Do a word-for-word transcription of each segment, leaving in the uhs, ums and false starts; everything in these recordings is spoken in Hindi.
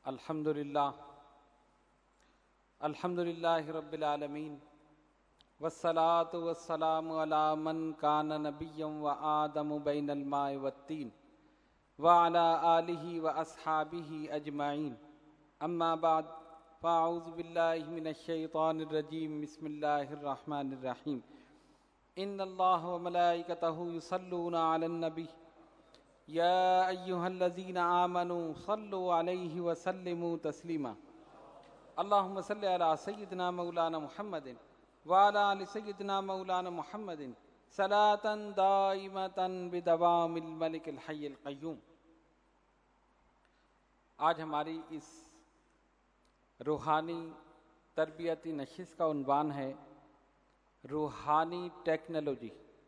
अल्हम्दुलिल्लाह अल्हम्दुलिल्लाहि रब्बिल आलमीन वस्सलातु वस्सलामु अला मन कान नबिय्यम व आदमु बैनल माइ वत्तीन व अला आलिहि व अस्हाबिहि अजमाइन अम्मा बाद फ़अऊज़ु बिल्लाहि मिनश शैतानिर रजीम बिस्मिल्लाहिर रहमानिर रहीम इन्नल्लाह व मलाइकतहु युसल्लूना अलन नबी या अय्युहल्लज़ीना आमनू सल्लु अलैहि व सल्लिमू तस्लीमा अल्लाहुम्मा सल्लि अला सय्यिदिना मौलाना मुहम्मदिन व अला आलि सय्यिदिना मौलाना मुहम्मदिन सलातन दाइमतन बिदवामिल मलिकिल हय्यिल क़य्यूम। आज हमारी इस रूहानी तरबियती नशिस्त का उन्वान है रूहानी टेक्नोलॉजी।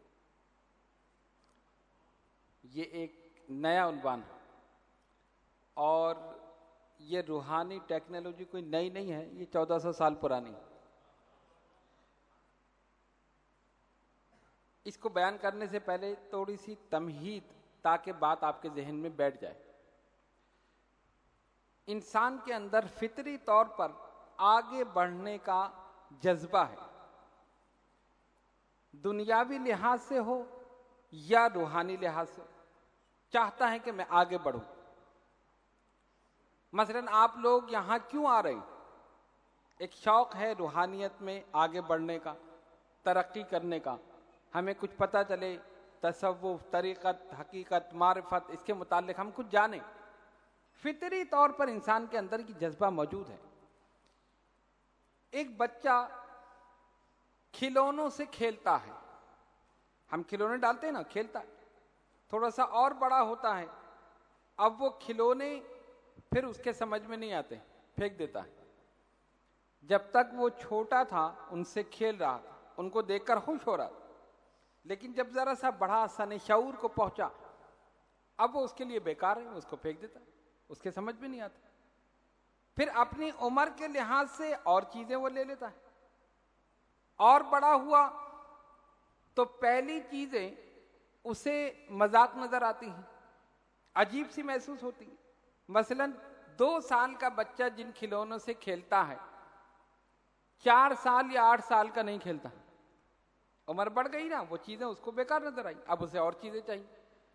ये एक नया उन्वान है और ये रूहानी टेक्नोलॉजी कोई नई नहीं है, ये चौदह सौ साल पुरानी। इसको बयान करने से पहले थोड़ी सी तमहीद ताकि बात आपके जहन में बैठ जाए। इंसान के अंदर फितरी तौर पर आगे बढ़ने का जज्बा है, दुनियावी लिहाज से हो या रूहानी लिहाज से, चाहता है कि मैं आगे बढ़ूं। मसलन आप लोग यहां क्यों आ रहे हैं? एक शौक है रूहानियत में आगे बढ़ने का, तरक्की करने का, हमें कुछ पता चले, तसव्वुफ, तरीक़त, हकीकत, मारिफत, इसके मुताल्लिक हम कुछ जाने। फितरी तौर पर इंसान के अंदर की जज्बा मौजूद है। एक बच्चा खिलौनों से खेलता है, हम खिलौने डालते हैं ना, खेलता है, थोड़ा सा और बड़ा होता है, अब वो खिलौने फिर उसके समझ में नहीं आते, फेंक देता है। जब तक वो छोटा था उनसे खेल रहा था, उनको देखकर खुश हो रहा था, लेकिन जब जरा सा बड़ा सने शऊर को पहुंचा, अब वो उसके लिए बेकार है, उसको फेंक देता है, उसके समझ में नहीं आता। फिर अपनी उम्र के लिहाज से और चीजें वो ले लेता है, और बड़ा हुआ तो पहली चीजें उसे मजाक नजर आती हैं, अजीब सी महसूस होती है। मसलन दो साल का बच्चा जिन खिलौनों से खेलता है, चार साल या आठ साल का नहीं खेलता। उम्र बढ़ गई ना, वो चीजें उसको बेकार नजर आई, अब उसे और चीजें चाहिए।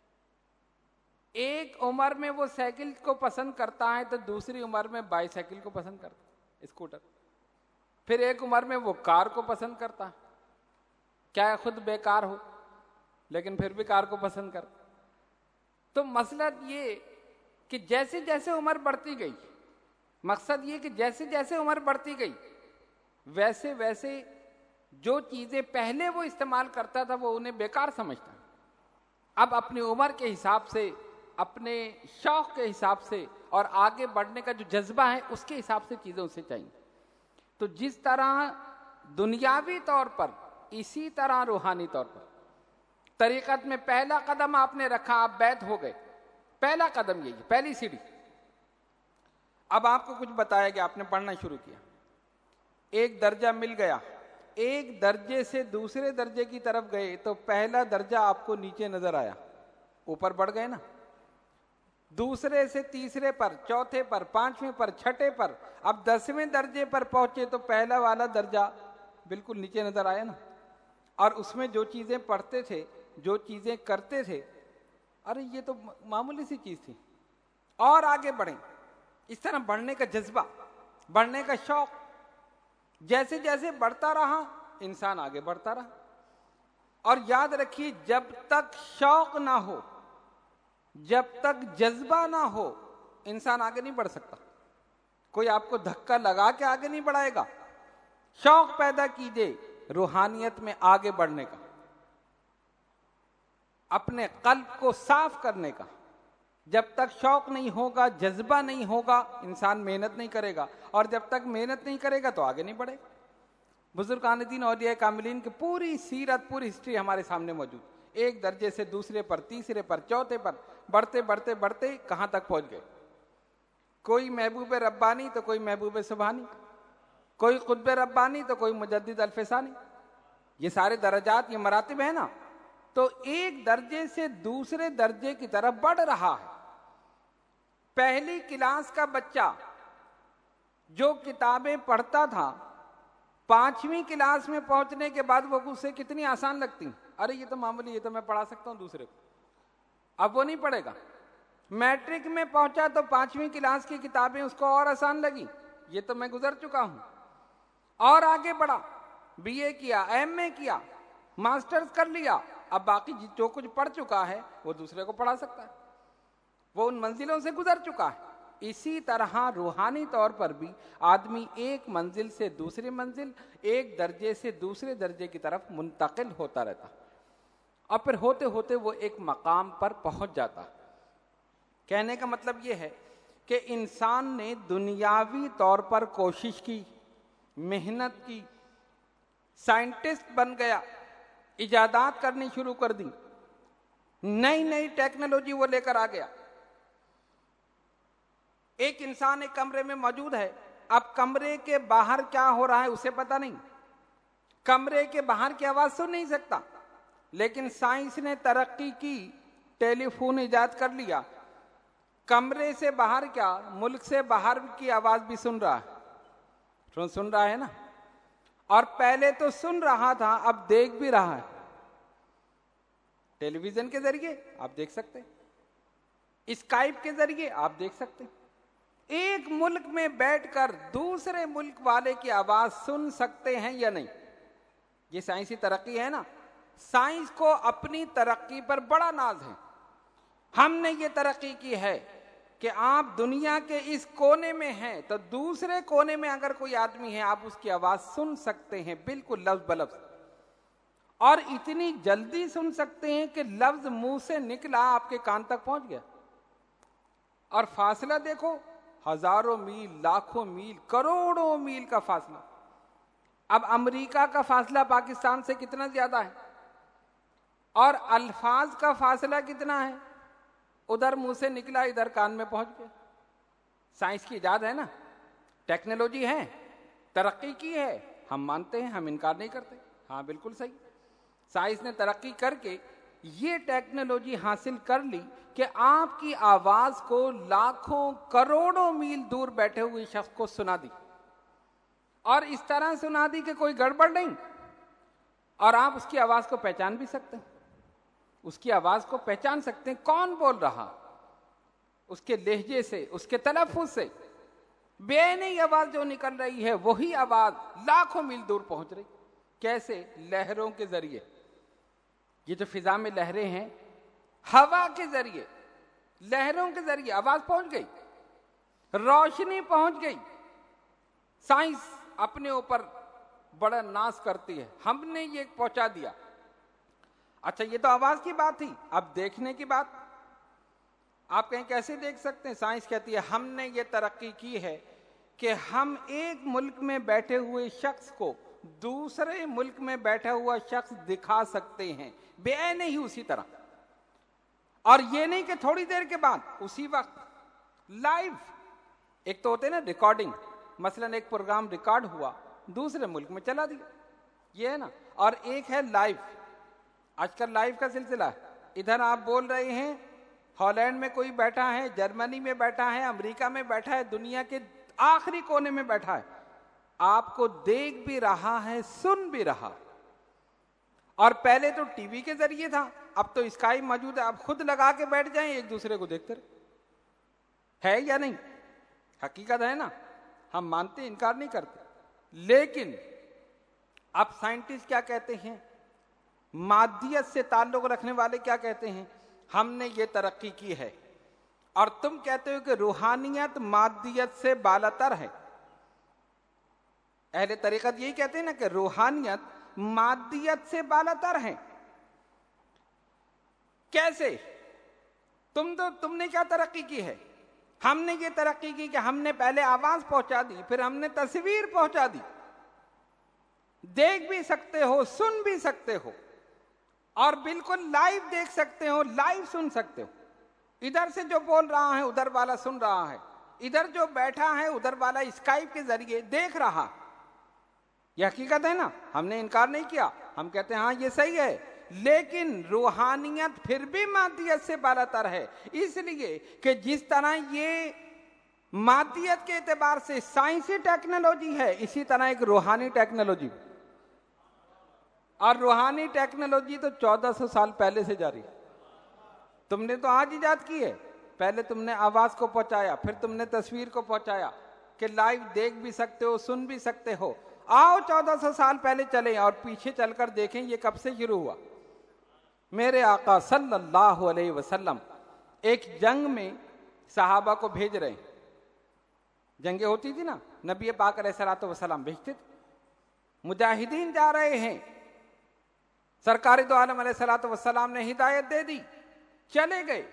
एक उम्र में वो साइकिल को पसंद करता है तो दूसरी उम्र में बाईसाइकिल को पसंद करता है, स्कूटर। फिर एक उम्र में वो कार को पसंद करता है, क्या खुद बेकार हो लेकिन फिर भी कार को पसंद कर। तो मसला ये कि जैसे जैसे उम्र बढ़ती गई, मकसद ये कि जैसे जैसे उम्र बढ़ती गई वैसे वैसे जो चीजें पहले वो इस्तेमाल करता था वो उन्हें बेकार समझता। अब अपनी उम्र के हिसाब से, अपने शौक के हिसाब से और आगे बढ़ने का जो जज्बा है उसके हिसाब से चीजें उसे चाहिए। तो जिस तरह दुनियावी तौर पर, इसी तरह रूहानी तौर पर तरीकत में पहला कदम आपने रखा, आप बैत हो गए, पहला कदम यही, पहली सीढ़ी। अब आपको कुछ बताया गया, आपने पढ़ना शुरू किया, एक दर्जा मिल गया, एक दर्जे से दूसरे दर्जे की तरफ गए तो पहला दर्जा आपको नीचे नजर आया, ऊपर बढ़ गए ना। दूसरे से तीसरे पर, चौथे पर, पांचवें पर, छठे पर, अब दसवें दर्जे पर पहुंचे तो पहला वाला दर्जा बिल्कुल नीचे नजर आया ना। और उसमें जो चीजें पढ़ते थे, जो चीजें करते थे, अरे ये तो मामूली सी चीज थी, और आगे बढ़े। इस तरह बढ़ने का जज्बा, बढ़ने का शौक जैसे जैसे बढ़ता रहा इंसान आगे बढ़ता रहा। और याद रखिए, जब तक शौक ना हो, जब तक जज्बा ना हो, इंसान आगे नहीं बढ़ सकता। कोई आपको धक्का लगा के आगे नहीं बढ़ाएगा। शौक पैदा कीजिए रूहानियत में आगे बढ़ने का, अपने कल्ब को साफ करने का। जब तक शौक नहीं होगा, जज्बा नहीं होगा, इंसान मेहनत नहीं करेगा, और जब तक मेहनत नहीं करेगा तो आगे नहीं बढ़ेगा। बुजुर्गान दीन औलिया कामिलीन की पूरी सीरत, पूरी हिस्ट्री हमारे सामने मौजूद। एक दर्जे से दूसरे पर, तीसरे पर, चौथे पर बढ़ते बढ़ते बढ़ते कहां तक पहुंच गए। कोई महबूब रब्बानी तो कोई महबूब सुबहानी, कोई खुतब रब्बानी तो कोई मुजद्दिद अल्फसानी। ये सारे दर्जात, ये मरातिब है ना। तो एक दर्जे से दूसरे दर्जे की तरफ बढ़ रहा है। पहली क्लास का बच्चा जो किताबें पढ़ता था पांचवी क्लास में पहुंचने के बाद वो उसे कितनी आसान लगती, अरे ये तो मामूली, ये तो मैं पढ़ा सकता हूं दूसरे को, अब वो नहीं पढ़ेगा। मैट्रिक में पहुंचा तो पांचवी क्लास की किताबें उसको और आसान लगी, ये तो मैं गुजर चुका हूं। और आगे बढ़ा, बीए किया, एमए किया, मास्टर्स कर लिया, अब बाकी जो कुछ पढ़ चुका है वो दूसरे को पढ़ा सकता है, वो उन मंजिलों से गुजर चुका है। इसी तरह रूहानी तौर पर भी आदमी एक मंजिल से दूसरी मंजिल, एक दर्जे से दूसरे दर्जे की तरफ मुंतकिल होता रहता और फिर होते होते वो एक मकाम पर पहुंच जाता। कहने का मतलब ये है कि इंसान ने दुनियावी तौर पर कोशिश की, मेहनत की, साइंटिस्ट बन गया, इजादात करनी शुरू कर दी, नई नई टेक्नोलॉजी वो लेकर आ गया। एक इंसान एक कमरे में मौजूद है, अब कमरे के बाहर क्या हो रहा है उसे पता नहीं, कमरे के बाहर की आवाज सुन नहीं सकता, लेकिन साइंस ने तरक्की की, टेलीफोन इजाद कर लिया, कमरे से बाहर क्या मुल्क से बाहर की आवाज भी सुन रहा है, सुन रहा है ना। और पहले तो सुन रहा था, अब देख भी रहा है, टेलीविजन के जरिए आप देख सकते हैं, स्काइप के जरिए आप देख सकते हैं। एक मुल्क में बैठकर दूसरे मुल्क वाले की आवाज सुन सकते हैं या नहीं, ये साइंसी तरक्की है ना। साइंस को अपनी तरक्की पर बड़ा नाज है। हमने ये तरक्की की है कि आप दुनिया के इस कोने में हैं तो दूसरे कोने में अगर कोई आदमी है आप उसकी आवाज सुन सकते हैं, बिल्कुल लफ्ज बलफ्ज, और इतनी जल्दी सुन सकते हैं कि लफ्ज मुंह से निकला आपके कान तक पहुंच गया। और फासला देखो, हजारों मील, लाखों मील, करोड़ों मील का फासला। अब अमेरिका का फासला पाकिस्तान से कितना ज्यादा है, और अल्फाज का फासला कितना है, उधर मुंह से निकला इधर कान में पहुंच गया। साइंस की इजाद है ना, टेक्नोलॉजी है, तरक्की की है, हम मानते हैं, हम इनकार नहीं करते। हाँ बिल्कुल सही, साइंस ने तरक्की करके ये टेक्नोलॉजी हासिल कर ली कि आपकी आवाज को लाखों करोड़ों मील दूर बैठे हुए शख्स को सुना दी, और इस तरह सुना दी कि कोई गड़बड़ नहीं, और आप उसकी आवाज को पहचान भी सकते हैं, उसकी आवाज को पहचान सकते हैं कौन बोल रहा, उसके लहजे से, उसके तलफ़ुज़ से बेनई आवाज जो निकल रही है वही आवाज लाखों मील दूर पहुंच रही। कैसे? लहरों के जरिए। ये जो फिजा में लहरें हैं, हवा के जरिए, लहरों के जरिए आवाज पहुंच गई, रोशनी पहुंच गई। साइंस अपने ऊपर बड़ा नाज करती है, हमने ये पहुंचा दिया। अच्छा, ये तो आवाज की बात थी, अब देखने की बात। आप कहीं कैसे देख सकते हैं? साइंस कहती है हमने ये तरक्की की है कि हम एक मुल्क में बैठे हुए शख्स को दूसरे मुल्क में बैठा हुआ शख्स दिखा सकते हैं, बेअने ही उसी तरह। और ये नहीं कि थोड़ी देर के बाद, उसी वक्त लाइव। एक तो होते हैं ना रिकॉर्डिंग, मसलन एक प्रोग्राम रिकॉर्ड हुआ दूसरे मुल्क में चला दिया, ये है ना। और एक है लाइव, आजकल लाइव का सिलसिला है। इधर आप बोल रहे हैं, हॉलैंड में कोई बैठा है, जर्मनी में बैठा है, अमेरिका में बैठा है, दुनिया के आखिरी कोने में बैठा है, आपको देख भी रहा है, सुन भी रहा। और पहले तो टीवी के जरिए था, अब तो स्काई मौजूद है, आप खुद लगा के बैठ जाएं, एक दूसरे को देखते रहे। है या नहीं? हकीकत है ना, हम मानते, इनकार नहीं करते। लेकिन अब साइंटिस्ट क्या कहते हैं, मादियत से ताल्लुक रखने वाले क्या कहते हैं, हमने ये तरक्की की है। और तुम कहते हो कि रूहानियत मादियत से बालातर है। अहले तरीकत यही कहते हैं ना कि रूहानियत मादियत से बालातर है। कैसे? तुम तो तुमने क्या तरक्की की है? हमने ये तरक्की की कि हमने पहले आवाज पहुंचा दी, फिर हमने तस्वीर पहुंचा दी। देख भी सकते हो, सुन भी सकते हो, और बिल्कुल लाइव देख सकते हो, लाइव सुन सकते हो। इधर से जो बोल रहा है उधर वाला सुन रहा है, इधर जो बैठा है उधर वाला स्काइप के जरिए देख रहा। यह हकीकत है ना, हमने इनकार नहीं किया, हम कहते हैं हाँ ये सही है। लेकिन रूहानियत फिर भी मादियत से बालातर है, इसलिए कि जिस तरह ये मादियत के एतबार से साइंसी टेक्नोलॉजी है, इसी तरह एक रूहानी टेक्नोलॉजी। और रूहानी टेक्नोलॉजी तो चौदह सौ साल पहले से जारी। तुमने तो आज इजाद की है, पहले तुमने आवाज को पहुंचाया, फिर तुमने तस्वीर को पहुंचाया कि लाइव देख भी सकते हो, सुन भी सकते हो। आओ चौदह सौ साल पहले चलें और पीछे चलकर देखें ये कब से शुरू हुआ। मेरे आका सल्लल्लाहु अलैहि वसल्लम एक जंग में सहाबा को भेज रहे हैं। जंगे होती थी ना, नबी पाक अलैहिस्सलातु वस्सलाम भेजते थे। मुजाहिदीन जा रहे हैं, सरकारी दो आलम अलैहिस्सलातु वस्सलाम ने हिदायत दे दी, चले गए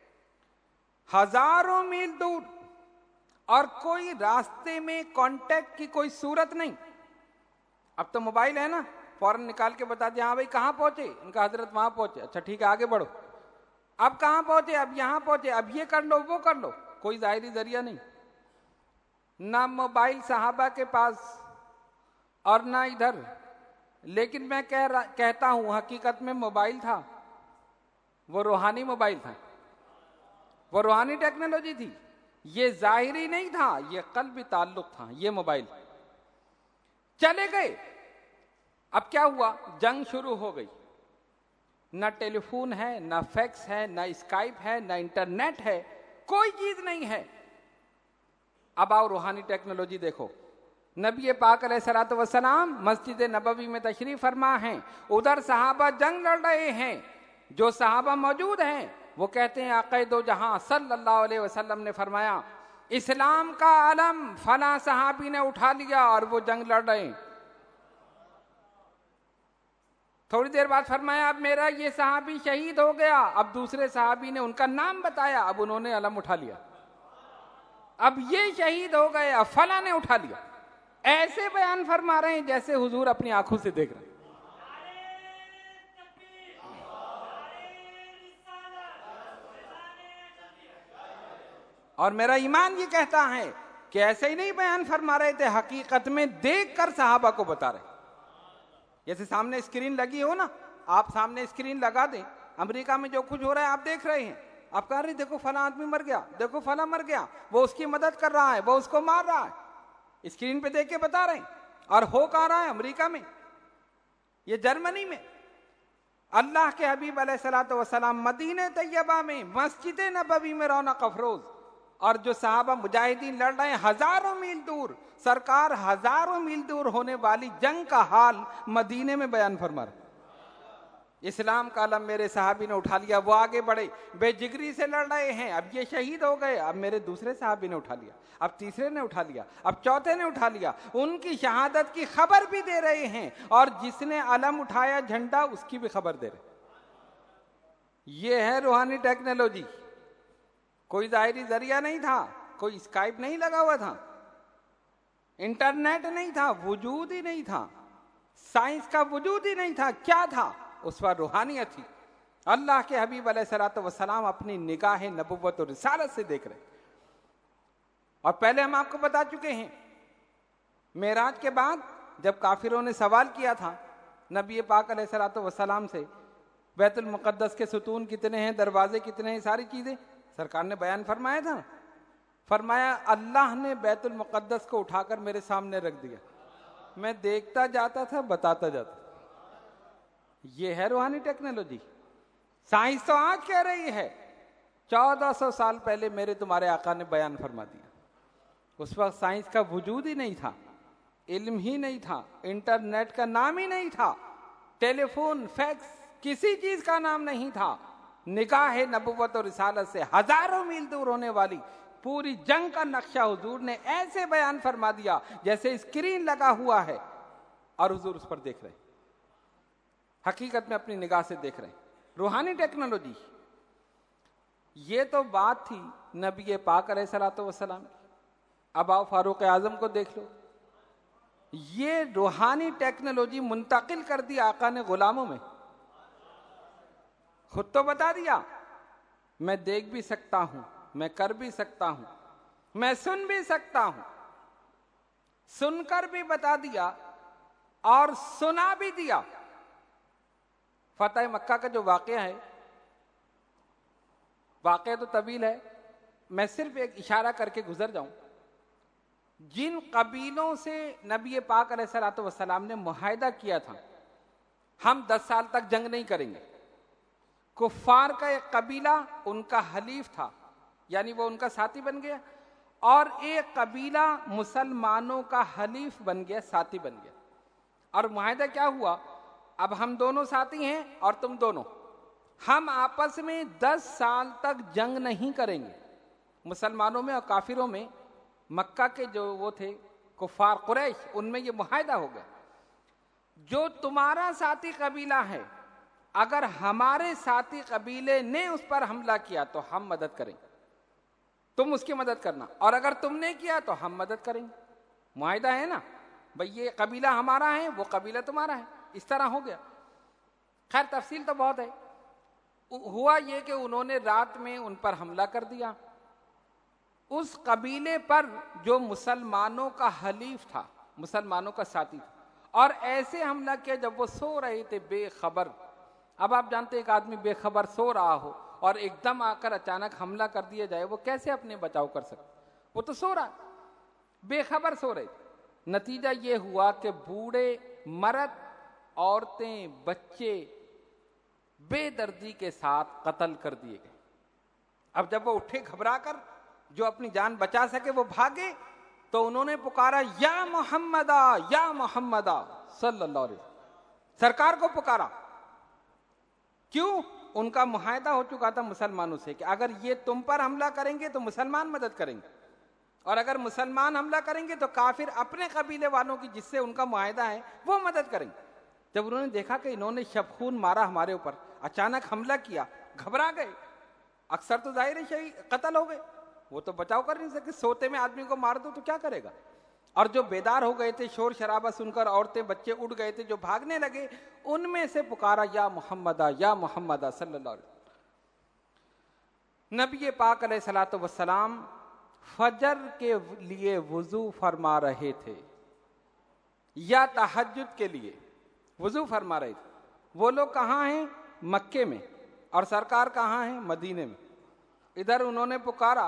हजारों मील दूर, और कोई रास्ते में कांटेक्ट की कोई सूरत नहीं। अब तो मोबाइल है ना, फौरन निकाल के बता दिया, हाँ भाई कहाँ पहुंचे, उनका हजरत वहां पहुंचे, अच्छा ठीक है आगे बढ़ो। अब कहाँ पहुंचे, अब यहां पहुंचे, अब ये कर लो वो कर लो, कोई जाहिरी जरिया नहीं। ना मोबाइल सहाबा के पास और ना इधर। लेकिन मैं कह रहा कहता हूं हकीकत में मोबाइल था, वो रूहानी मोबाइल था, वो रूहानी टेक्नोलॉजी थी। ये जाहिरी नहीं था, ये कल्बी ताल्लुक था। ये मोबाइल चले गए। अब क्या हुआ, जंग शुरू हो गई। ना टेलीफोन है, ना फैक्स है, ना स्काइप है, ना इंटरनेट है, कोई चीज नहीं है। अब आओ रूहानी टेक्नोलॉजी देखो। नबी पाक अलैहिस्सलातु वस्सलाम मस्जिद नबवी में तशरीफ फरमा हैं, उधर सहाबा जंग लड़ रहे हैं। जो सहाबा मौजूद हैं वो कहते हैं आक़ाए दो जहां सल्लल्लाहु अलैहि वसल्लम ने फरमाया इस्लाम का अलम फला सहाबी ने उठा लिया और वो जंग लड़ रहे हैं। थोड़ी देर बाद फरमाया अब मेरा ये सहाबी शहीद हो गया। अब दूसरे सहाबी ने उनका नाम बताया, अब उन्होंने अलम उठा लिया। अब ये शहीद हो गए, अब फला ने उठा लिया। ऐसे बयान फरमा रहे हैं जैसे हुजूर अपनी आंखों से देख रहे हैं। और मेरा ईमान ये कहता है कि ऐसे ही नहीं बयान फरमा रहे थे, हकीकत में देख कर सहाबा को बता रहे। जैसे सामने स्क्रीन लगी हो ना, आप सामने स्क्रीन लगा दें, अमेरिका में जो कुछ हो रहा है आप देख रहे हैं, आप कह रहे देखो फला आदमी मर गया, देखो फला मर गया, वो उसकी मदद कर रहा है, वो उसको मार रहा है, स्क्रीन पे देख के बता रहे हैं। और हो कहाँ रहा है, अमेरिका में, ये जर्मनी में। अल्लाह के हबीब अलैहिस्सलातु वस्सलाम मदीने तैयबा में मस्जिद नबवी में रौनक अफरोज, और जो सहाबा मुजाहिदीन लड़ रहे हैं हजारों मील दूर, सरकार हजारों मील दूर होने वाली जंग का हाल मदीने में बयान फरमा रहे। इस्लाम का अलम मेरे सहाबी ने उठा लिया, वो आगे बढ़े, बेजिगरी से लड़ रहे हैं, अब ये शहीद हो गए, अब मेरे दूसरे सहाबी ने उठा लिया, अब तीसरे ने उठा लिया, अब चौथे ने उठा लिया। उनकी शहादत की खबर भी दे रहे हैं, और जिसने अलम उठाया झंडा उसकी भी खबर दे रहे। ये है रूहानी टेक्नोलॉजी। कोई जाहिरी जरिया नहीं था, कोई स्काइप नहीं लगा हुआ था, इंटरनेट नहीं था, वजूद ही नहीं था, साइंस का वजूद ही नहीं था। क्या था उस पर? रूहानियत थी। अल्लाह के हबीब अलैहिस्सलातु वस्सलाम अपनी निगाह नबुव्वत और रिसालत से देख रहे। और पहले हम आपको बता चुके हैं, मेराज के बाद जब काफिरों ने सवाल किया था नबी पाक अलैहिस्सलातु वस्सलाम से, बैतुल मुक़द्दस के सुतून कितने हैं, दरवाजे कितने हैं, सारी चीजें सरकार ने बयान फरमाया था। फरमाया अल्लाह ने बैतुल मुक़द्दस को उठाकर मेरे सामने रख दिया, मैं देखता जाता था, बताता जाता। ये है रूहानी टेक्नोलॉजी। साइंस तो आज कह रही है, चौदह सौ साल पहले मेरे तुम्हारे आका ने बयान फरमा दिया। उस वक्त साइंस का वजूद ही नहीं था, इल्म ही नहीं था, इंटरनेट का नाम ही नहीं था, टेलीफोन फैक्स किसी चीज का नाम नहीं था। निगाह नबुव्वत और रिसालत से हजारों मील दूर होने वाली पूरी जंग का नक्शा हुजूर ने ऐसे बयान फरमा दिया जैसे स्क्रीन लगा हुआ है और हुजूर उस पर देख रहे, हकीकत में अपनी निगाह से देख रहे। रूहानी टेक्नोलॉजी। ये तो बात थी नबी पाक अलैहिस्सलातु वस्सलाम। अब आओ फारूक आजम को देख लो, ये रूहानी टेक्नोलॉजी मुंतकिल कर दी आका ने गुलामों में। खुद तो बता दिया मैं देख भी सकता हूं, मैं कर भी सकता हूं, मैं सुन भी सकता हूं, सुनकर भी बता दिया और सुना भी दिया। फतेह मक्का का जो वाकया है, वाकया तो तवील है, मैं सिर्फ एक इशारा करके गुजर जाऊं, जिन कबीलों से नबी पाक अलैहिस्सलातु वस्सलाम ने मुआहिदा किया था हम दस साल तक जंग नहीं करेंगे, कुफ्फार का एक कबीला उनका हलीफ था, यानी वो उनका साथी बन गया, और एक कबीला मुसलमानों का हलीफ बन गया, साथी बन गया। और मुआहिदा क्या हुआ, अब हम दोनों साथी हैं और तुम दोनों, हम आपस में दस साल तक जंग नहीं करेंगे। मुसलमानों में और काफिरों में, मक्का के जो वो थे कुफ्फार कुरैश, उनमें ये मुआहिदा हो गया, जो तुम्हारा साथी कबीला है अगर हमारे साथी कबीले ने उस पर हमला किया तो हम मदद करेंगे, तुम उसकी मदद करना, और अगर तुमने किया तो हम मदद करेंगे। मुआहिदा है ना भाई, ये कबीला हमारा है, वो कबीला तुम्हारा है, इस तरह हो गया। खैर तफसील तो बहुत है। हुआ ये कि उन्होंने रात में उन पर हमला कर दिया, उस कबीले पर जो मुसलमानों का हलीफ था, मुसलमानों का साथी था, और ऐसे हमला किया जब वो सो रहे थे बेखबर। अब आप जानते हैं एक आदमी बेखबर सो रहा हो और एकदम आकर अचानक हमला कर दिया जाए, वो कैसे अपने बचाव कर सकते? वो तो सो रहा, बेखबर सो रहे थे। नतीजा ये हुआ कि बूढ़े, मर्द, औरतें, बच्चे बेदर्दी के साथ कत्ल कर दिए गए। अब जब वो उठे घबराकर, जो अपनी जान बचा सके वो भागे, तो उन्होंने पुकारा या मोहम्मदा या मोहम्मदा सल्लल्लाहु अलैहि वसल्लम, सरकार को पुकारा। क्यों? उनका मुआहिदा हो चुका था मुसलमानों से कि अगर ये तुम पर हमला करेंगे तो मुसलमान मदद करेंगे, और अगर मुसलमान हमला करेंगे तो काफिर अपने कबीले वालों की जिससे उनका मुआहिदा है वो मदद करेंगे। जब उन्होंने देखा कि इन्होंने शबखून मारा हमारे ऊपर, अचानक हमला किया, घबरा गए। अक्सर तो जाहिर है शही कत्ल हो गए, वो तो बचाव कर नहीं सकते। सोते में आदमी को मार दो तो क्या करेगा? और जो बेदार हो गए थे, शोर शराबा सुनकर औरतें बच्चे उठ गए थे, जो भागने लगे, उनमें से पुकारा या मोहम्मदा या मोहम्मदा सल्लल्लाहु अलैहि वसल्लम। नबी पाक अलैहिस्सलातु वस्सलाम फजर के लिए वुजू फरमा रहे थे या तहज्जुद के लिए वुजू फरमा रहे थे। वो लोग कहाँ हैं? मक्के में, और सरकार कहाँ है? मदीने में। इधर उन्होंने पुकारा।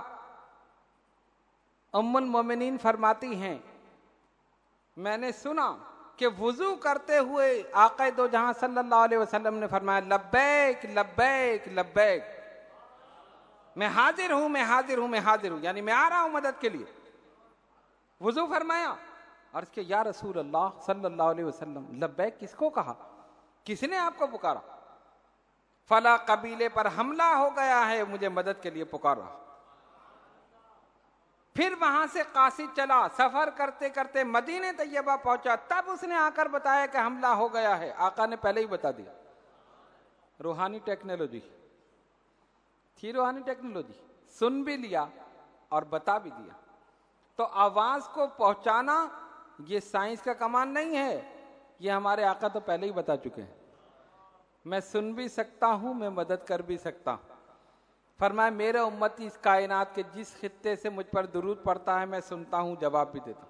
उम्मुल मोमिनीन फरमाती हैं, मैंने सुना कि वुजू करते हुए आका दो जहां सल्लल्लाहु अलैहि वसल्लम ने फरमाया लब्बैक लब्बैक लब्बैक, मैं हाजिर हूं मैं हाजिर हूं मैं हाजिर हूं, यानी मैं आ रहा हूं मदद के लिए। वुजू फरमाया, और इसके या रसूल अल्लाह सल्लल्लाहु अलैहि वसल्लम, लब्बैक किसको कहा? किसने आपको पुकारा? फला कबीले पर हमला हो गया है, मुझे मदद के लिए पुकारा। फिर वहां से कासिद चला, सफर करते करते मदीने तैयबा पहुंचा, तब उसने आकर बताया कि हमला हो गया है। आका ने पहले ही बता दिया। रूहानी टेक्नोलॉजी थी, रूहानी टेक्नोलॉजी, सुन भी लिया और बता भी दिया। तो आवाज को पहुंचाना ये साइंस का कमाल नहीं है, ये हमारे आका तो पहले ही बता चुके हैं। मैं सुन भी सकता हूं, मैं मदद कर भी सकता हूं। फरमाया मेरे उम्मती इस कायनात के जिस खित्ते से मुझ पर दुरूद पड़ता है, मैं सुनता हूं, जवाब भी देता हूं।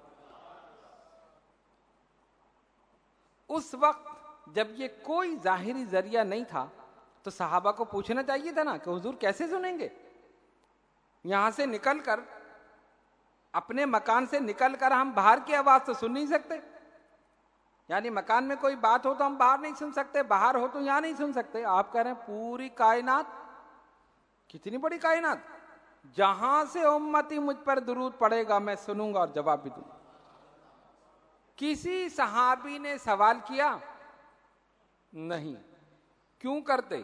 उस वक्त जब ये कोई जाहिरी जरिया नहीं था, तो सहाबा को पूछना चाहिए था ना कि हुजूर कैसे सुनेंगे? यहां से निकलकर, अपने मकान से निकलकर हम बाहर की आवाज तो सुन नहीं सकते। यानी मकान में कोई बात हो तो हम बाहर नहीं सुन सकते, बाहर हो तो यहां नहीं सुन सकते। आप कह रहे हैं पूरी कायनात, कितनी बड़ी कायनात, जहां से उम्मती मुझ पर दुरूद पड़ेगा मैं सुनूंगा और जवाब भी दूंगा। किसी सहाबी ने सवाल किया नहीं। क्यों करते?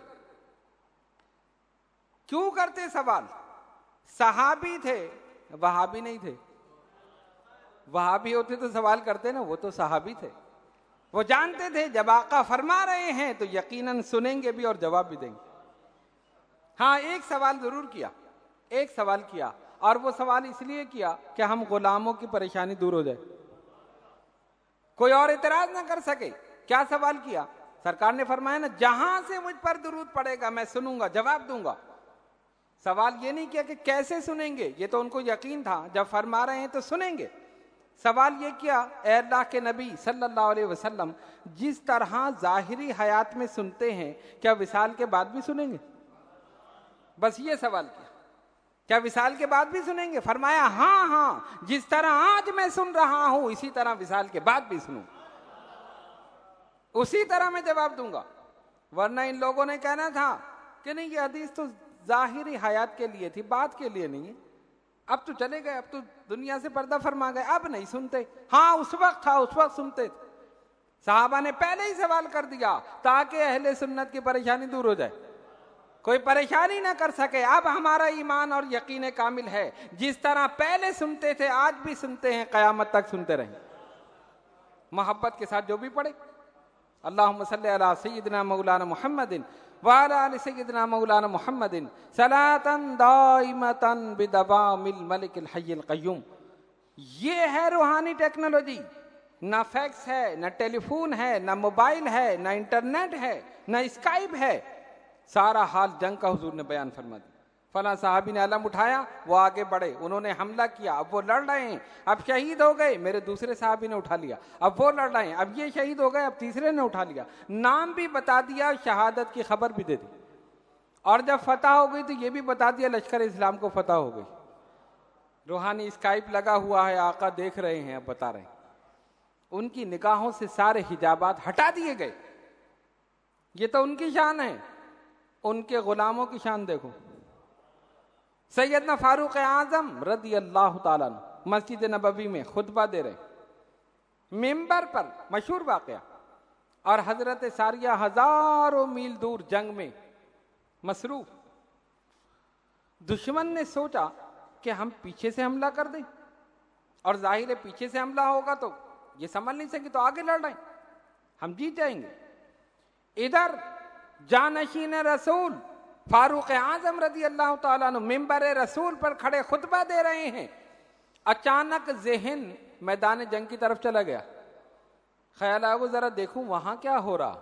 क्यों करते सवाल? सहाबी थे, वहाबी नहीं थे। वहाबी होते तो सवाल करते ना, वो तो सहाबी थे। वो जानते थे जब आका फरमा रहे हैं तो यकीनन सुनेंगे भी और जवाब भी देंगे। हाँ, एक सवाल जरूर किया, एक सवाल किया, और वो सवाल इसलिए किया कि हम गुलामों की परेशानी दूर हो जाए, कोई और इतराज ना कर सके। क्या सवाल किया? सरकार ने फरमाया ना, जहां से मुझ पर दुरूद पड़ेगा मैं सुनूंगा, जवाब दूंगा। सवाल ये नहीं किया कि कैसे सुनेंगे, ये तो उनको यकीन था जब फरमा रहे हैं तो सुनेंगे। सवाल ये किया, ए अल्लाह के नबी सल्लल्लाहु अलैहि वसल्लम, जिस तरह जाहिरी हयात में सुनते हैं, क्या विसाल के बाद भी सुनेंगे? बस ये सवाल किया। क्या विसाल के बाद भी सुनेंगे? फरमाया हाँ हाँ, जिस तरह आज मैं सुन रहा हूं इसी तरह विसाल के बाद भी सुनूं, उसी तरह मैं जवाब दूंगा। वरना इन लोगों ने कहना था कि नहीं, ये हदीस तो जाहिरी हयात के लिए थी, बात के लिए नहीं है। अब तो चले गए, अब तो दुनिया से पर्दा फरमा गए, अब नहीं सुनते। हाँ, उस वक्त था, उस वक्त सुनते थे। साहबा ने पहले ही सवाल कर दिया ताकि अहले सुन्नत की परेशानी दूर हो जाए, कोई परेशानी ना कर सके। अब हमारा ईमान और यकीन कामिल है, जिस तरह पहले सुनते थे आज भी सुनते हैं, कयामत तक सुनते रहें। मोहब्बत के साथ जो भी पढ़े, अल्लाहुम्मा सल्ली अला सय्यिदिना मौलाना मुहम्मदिन व अला आलि सय्यिदिना मौलाना मुहम्मदिन सलातन दाइमतन बिदवामिल मलिकिल हय्यिल क़य्यूम। ये है रूहानी टेक्नोलॉजी। ना फैक्स है, ना टेलीफोन है, ना मोबाइल है, ना इंटरनेट है, ना स्काइप है। सारा हाल जंग का हुजूर ने बयान फरमा दिया। फला साहबी ने अलम उठाया, वो आगे बढ़े, उन्होंने हमला किया, अब वो लड़ रहे हैं, अब शहीद हो गए, मेरे दूसरे साहबी ने उठा लिया, अब वो लड़ रहे हैं, अब ये शहीद हो गए, अब तीसरे ने उठा लिया, नाम भी बता दिया, शहादत की खबर भी दे दी। और जब फतह हो गई तो ये भी बता दिया लश्कर इस्लाम को फतह हो गई। रूहानी स्काइप लगा हुआ है, आका देख रहे हैं, अब बता रहे हैं। उनकी निगाहों से सारे हिजाबात हटा दिए गए। ये तो उनकी शान है, उनके गुलामों की शान देखो। सैयदना फारूक आजम रदी अल्लाह ताला अन्हु मस्जिद नबवी में खुतबा दे रहे, मिंबर पर, मशहूर वाकया। और हजरत सारिया हजारों मील दूर जंग में मसरूफ। दुश्मन ने सोचा कि हम पीछे से हमला कर दें, और जाहिर है पीछे से हमला होगा तो ये समझ नहीं सके, तो आगे लड़ रहे, हम जीत जाएंगे। इधर जानशीन रसूल फारूक आजम रदी अल्लाह ताला अन्हु मिंबर रसूल पर खड़े खुतबा दे रहे हैं। अचानक ज़हन मैदान जंग की तरफ चला गया। ख्याल आया वो जरा देखूं वहां क्या हो रहा,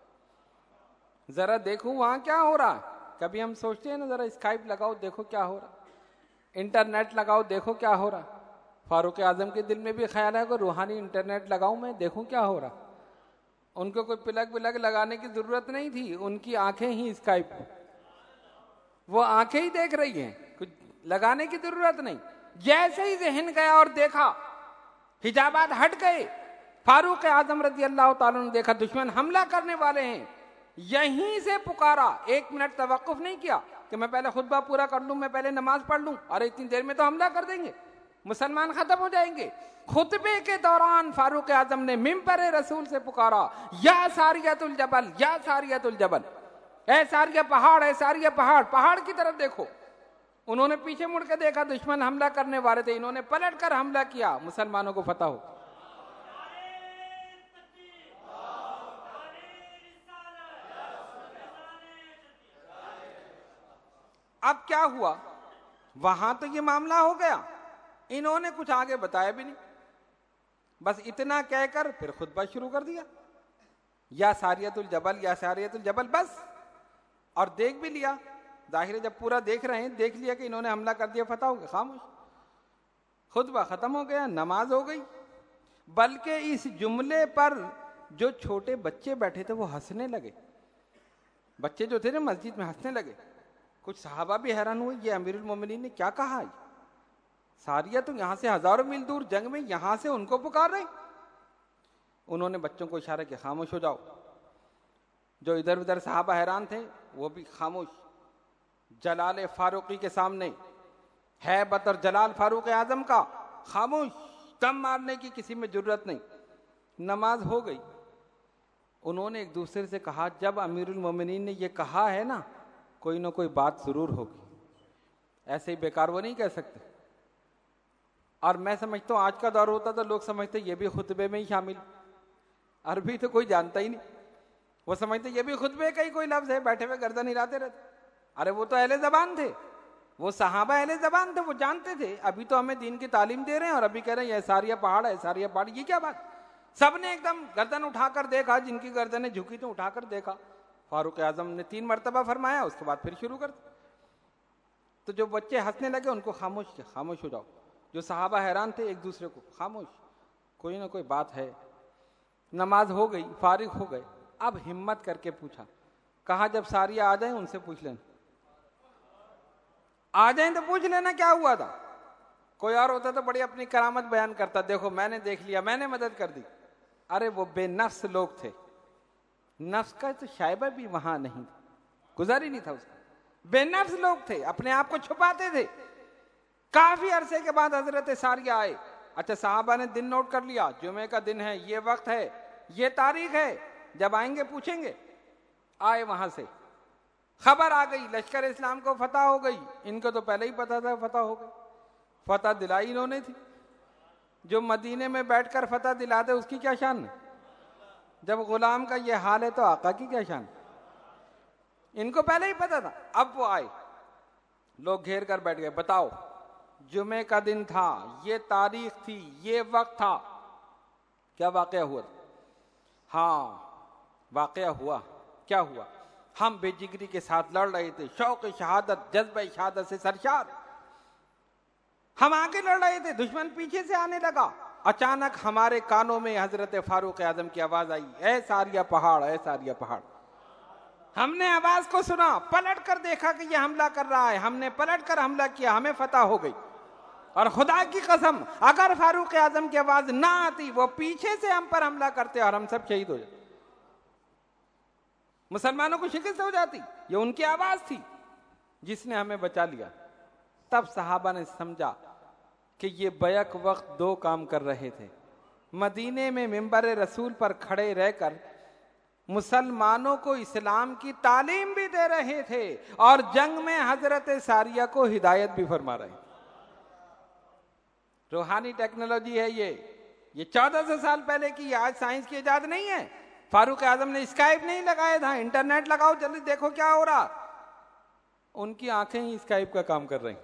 जरा देखूं वहां क्या हो रहा। कभी हम सोचते हैं ना, जरा स्काइप लगाओ देखो क्या हो रहा, इंटरनेट लगाओ देखो क्या हो रहा। फारूक आजम के दिल में भी ख्याल है कि रूहानी इंटरनेट लगाऊं मैं, देखूं क्या हो रहा। उनको कोई पिलक विलक लगाने की जरूरत नहीं थी, उनकी आंखें ही स्काइप, वो आंखें ही देख रही हैं, कुछ लगाने की जरूरत नहीं। जैसे ही जहन गया और देखा, हिजाबात हट गए, फारूक आजम रजी अल्लाह ताला ने देखा दुश्मन हमला करने वाले हैं। यहीं से पुकारा, एक मिनट तवक्कुफ नहीं किया कि मैं पहले खुतबा पूरा कर लूं, मैं पहले नमाज पढ़ लूं, अरे इतनी देर में तो हमला कर देंगे, मुसलमान खत्म हो जाएंगे। खुतबे के दौरान फारूक आजम ने मिंबर रसूल से पुकारा, या सारियतुल जबल, या सारियतुल जबल, ऐ सारिया पहाड़, ऐ सारिया पहाड़, पहाड़ की तरफ देखो। उन्होंने पीछे मुड़ के देखा, दुश्मन हमला करने वाले थे, इन्होंने पलट कर हमला किया, मुसलमानों को फतह हो। अब क्या हुआ, वहां तो ये मामला हो गया, इन्होंने कुछ आगे बताया भी नहीं, बस इतना कहकर फिर खुतबा शुरू कर दिया, या सारियतुल जबल, या सारियतुल जबल, बस। और देख भी लिया, जाहिर है जब पूरा देख रहे हैं, देख लिया कि इन्होंने हमला कर दिया, फतह हो गया, खामोश, खुतबा खत्म हो गया, नमाज हो गई। बल्कि इस जुमले पर जो छोटे बच्चे बैठे थे वो हंसने लगे, बच्चे जो थे ना मस्जिद में हंसने लगे। कुछ सहाबा भी हैरान हुए, ये अमीरुल मोमिनीन ने क्या कहा है, सारिया तो यहां से हजारों मील दूर जंग में, यहां से उनको पुकार रहे। उन्होंने बच्चों को इशारा किया, खामोश हो जाओ। जो इधर उधर सहाबा हैरान थे वो भी खामोश। जलाल फारूकी के सामने, हैबत और जलाल फारूक आजम का, खामोश, दम मारने की किसी में जरूरत नहीं। नमाज हो गई। उन्होंने एक दूसरे से कहा, जब अमीरुल मोमिनीन ने ये कहा है ना, कोई ना कोई बात जरूर होगी, ऐसे ही बेकार वो नहीं कह सकते। और मैं समझता हूं आज का दौर होता तो लोग समझते ये भी खुतबे में ही शामिल, अरबी तो कोई जानता ही नहीं, वो समझते ये भी खुतबे का ही कोई लफ्ज है, बैठे हुए गर्दन हिलाते रहते। अरे वो तो अहले जबान थे, वो सहाबा अहले जबान थे, वो जानते थे। अभी तो हमें दीन की तालीम दे रहे हैं और अभी कह रहे हैं ये सारिया पहाड़ है, सारिया पहाड़, ये क्या बात। सबने एकदम गर्दन उठाकर देखा, जिनकी गर्दनें झुकी तो उठाकर देखा। फारूक आजम ने तीन मरतबा फरमाया, उसके बाद फिर शुरू कर। तो जो बच्चे हंसने लगे उनको खामोश किया, खामोश हो जाओ। जो सहाबा हैरान थे एक दूसरे को, खामोश, कोई ना कोई बात है। नमाज हो गई, फारिग हो गए। अब हिम्मत करके पूछा, कहा जब सारिया आ जाए उनसे पूछ लेना। आ जाए तो पूछ लेना क्या हुआ था। कोई और होता तो बड़ी अपनी करामत बयान करता, देखो मैंने देख लिया, मैंने मदद कर दी। अरे वो बेनफ्स लोग थे, नफ्स का तो शायबा भी वहां नहीं, गुजारी नहीं था उसका। बेनफ्स लोग थे, अपने आप को छुपाते थे। काफी अरसे के बाद हजरत सारिया आए। अच्छा, साहबा ने दिन नोट कर लिया, जुमे का दिन है, ये वक्त है, ये तारीख है, जब आएंगे पूछेंगे। आए, वहां से खबर आ गई लश्कर इस्लाम को फतह हो गई। इनको तो पहले ही पता था फतह हो गई, फतह दिलाई इन्होंने थी। जो मदीने में बैठकर फतह दिला दे उसकी क्या शान है। जब गुलाम का ये हाल है तो आका की क्या शान। इनको पहले ही पता था। अब वो आए, लोग घेर कर बैठ गए, बताओ जुमे का दिन था, ये तारीख थी, ये वक्त था, क्या वाकया हुआ था। हाँ वाकया हुआ। क्या हुआ? हम बेजिगरी के साथ लड़ रहे थे, शौक शहादत, जज्बा शहादत से सरशार। हम आगे लड़ रहे थे, दुश्मन पीछे से आने लगा। अचानक हमारे कानों में हजरत फारूक आजम की आवाज आई, ऐ सारिया पहाड़, ऐ सारिया पहाड़। हमने आवाज को सुना, पलट कर देखा कि यह हमला कर रहा है। हमने पलट कर हमला किया, हमें फतह हो गई। और खुदा की कसम, अगर फारूक आजम की आवाज ना आती, वो पीछे से हम पर हमला करते और हम सब शहीद हो जाते, मुसलमानों को शिकस्त हो जाती। ये उनकी आवाज थी जिसने हमें बचा लिया। तब सहाबा ने समझा कि ये बैक वक्त दो काम कर रहे थे। मदीने में मिंबर रसूल पर खड़े रहकर मुसलमानों को इस्लाम की तालीम भी दे रहे थे और जंग में हजरत सारिया को हिदायत भी फरमा रहे थे। रूहानी टेक्नोलॉजी है ये ये चौदह सौ साल पहले की, आज साइंस की इजाद नहीं है। फारूक आजम ने स्काइप नहीं लगाया था, इंटरनेट लगाओ जल्दी देखो क्या हो रहा। उनकी आंखें ही स्काइप का काम कर रही,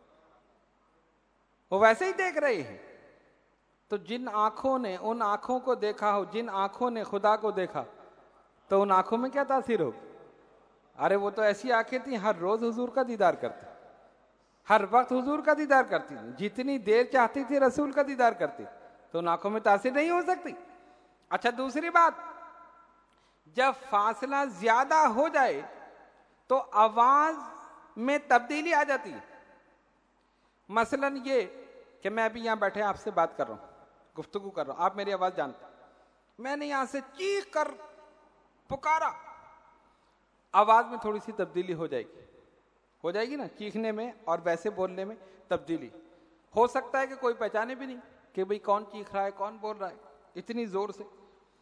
वो वैसे ही देख रहे हैं। तो जिन आंखों ने उन आंखों को देखा हो, जिन आंखों ने खुदा को देखा, तो उन आंखों में क्या तासीर होगी। अरे वो तो ऐसी आंखें थी, हर रोज हुजूर का दीदार करती, हर वक्त हुजूर का दीदार करती, जितनी देर चाहती थी रसूल का दीदार करती, तो उन आंखों में तासीर नहीं हो सकती। अच्छा, दूसरी बात, जब फासला ज्यादा हो जाए तो आवाज में तब्दीली आ जाती है। मसलन ये कि मैं अभी यहां बैठे आपसे बात कर रहा हूं, गुफ्तगू कर रहा हूं, आप मेरी आवाज जानते, मैंने यहां से चीख कर पुकारा, आवाज में थोड़ी सी तब्दीली हो जाएगी, हो जाएगी ना, चीखने में और वैसे बोलने में तब्दीली। हो सकता है कि कोई पहचाने भी नहीं कि भाई कौन चीख रहा है, कौन बोल रहा है, इतनी जोर से।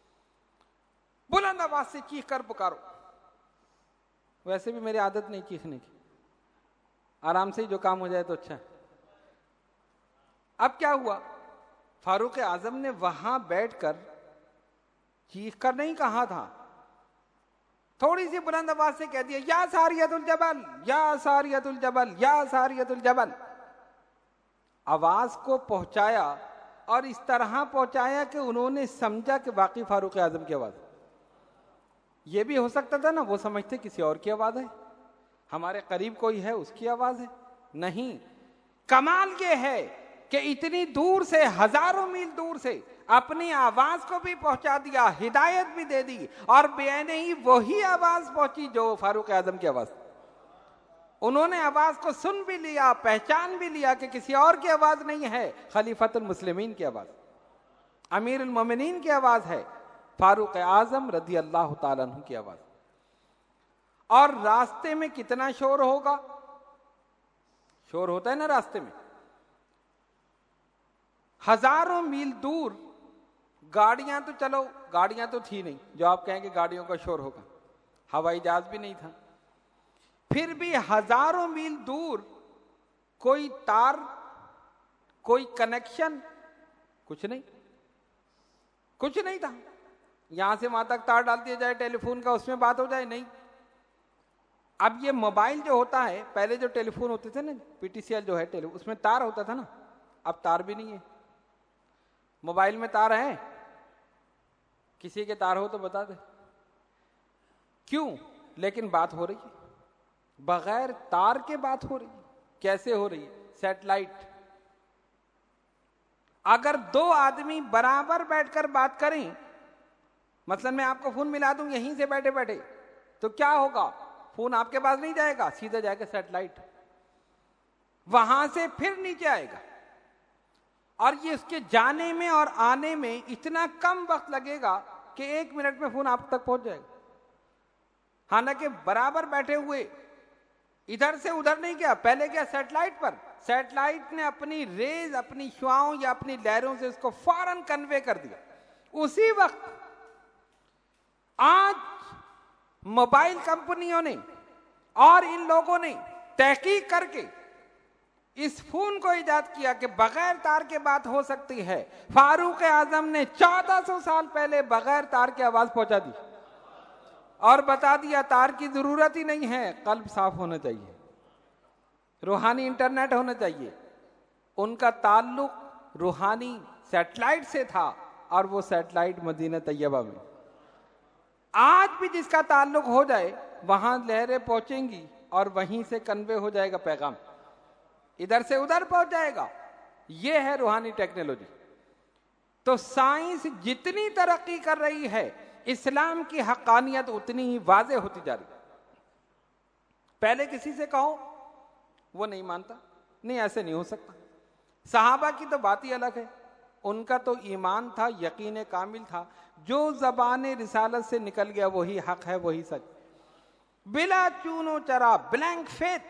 बुलंद आवाज से चीख कर पुकारो। वैसे भी मेरी आदत नहीं चीखने की, आराम से ही जो काम हो जाए तो अच्छा। अब क्या हुआ, फारूक आजम ने वहां बैठकर चीख कर नहीं कहा था, थोड़ी सी बुलंद आवाज से कह दिया, या सारियतुल जबल, या सारियतुल जबल, या सारियतुल जबल। आवाज को पहुंचाया और इस तरह पहुंचाया कि उन्होंने समझा कि वाकई फारूक आजम की आवाज। यह भी हो सकता था ना, वो समझते किसी और की आवाज है, हमारे करीब कोई है उसकी आवाज है। नहीं, कमाल ये है कि इतनी दूर से, हजारों मील दूर से अपनी आवाज को भी पहुंचा दिया, हिदायत भी दे दी, और बेने ही वही आवाज पहुंची जो फारूक आजम की आवाज। उन्होंने आवाज को सुन भी लिया, पहचान भी लिया कि किसी और की आवाज नहीं है, खलीफतुल मुस्लिमीन की आवाज, अमीरुल मोमिनीन की आवाज है, फारूक आजम रदी अल्लाह ताला अन्हु की आवाज। और रास्ते में कितना शोर होगा, शोर होता है ना रास्ते में, हजारों मील दूर गाड़ियां तो चलो, गाड़ियां तो थी नहीं जो आप कहेंगे गाड़ियों का शोर होगा, हवाई जहाज भी नहीं था, फिर भी हजारों मील दूर कोई तार, कोई कनेक्शन, कुछ नहीं, कुछ नहीं था। यहां से वहां तक तार डाल दिया जाए टेलीफोन का, उसमें बात हो जाए, नहीं। अब ये मोबाइल जो होता है, पहले जो टेलीफोन होते थे ना, पीटीसीएल जो है टेलीफोन, उसमें तार होता था ना, अब तार भी नहीं है। मोबाइल में तार है, किसी के तार हो तो बता दे क्यों, लेकिन बात हो रही है, बगैर तार के बात हो रही है। कैसे हो रही है? सैटेलाइट। अगर दो आदमी बराबर बैठकर बात करें, मतलब मैं आपको फोन मिला दूं यहीं से बैठे बैठे, तो क्या होगा, फोन आपके पास नहीं जाएगा, सीधा जाएगा सैटेलाइट। वहां से फिर नीचे आएगा, और ये उसके जाने में और आने में इतना कम वक्त लगेगा कि एक मिनट में फोन आप तक पहुंच जाएगा। हालांकि बराबर बैठे हुए, इधर से उधर नहीं गया, पहले गया सैटेलाइट पर, सैटेलाइट ने अपनी रेज, अपनी शुआओं या अपनी लहरों से उसको फौरन कन्वे कर दिया। उसी वक्त आज मोबाइल कंपनियों ने और इन लोगों ने तहकीक करके इस फोन को इजाद किया कि बगैर तार के बात हो सकती है। फारूक आजम ने चौदह सौ साल पहले बगैर तार की आवाज पहुंचा दी और बता दिया तार की जरूरत ही नहीं है, कल्ब साफ होना चाहिए, रूहानी इंटरनेट होना चाहिए। उनका ताल्लुक रूहानी सैटेलाइट से था और वो सैटेलाइट मदीना तैयबा में। आज भी जिसका ताल्लुक हो जाए वहां लहरें पहुंचेंगी और वहीं से कन्वे हो जाएगा पैगाम, इधर से उधर पहुंच जाएगा। यह है रूहानी टेक्नोलॉजी। तो साइंस जितनी तरक्की कर रही है, इस्लाम की हक्कानियत उतनी ही वाज़े होती जा रही। पहले किसी से कहो वो नहीं मानता, नहीं ऐसे नहीं हो सकता। सहाबा की तो बात ही अलग है, उनका तो ईमान था, यकीन कामिल था, जो ज़बाने रिसालत से निकल गया वही हक है, वही सच, बिला चूनो चरा, ब्लैंक फेथ,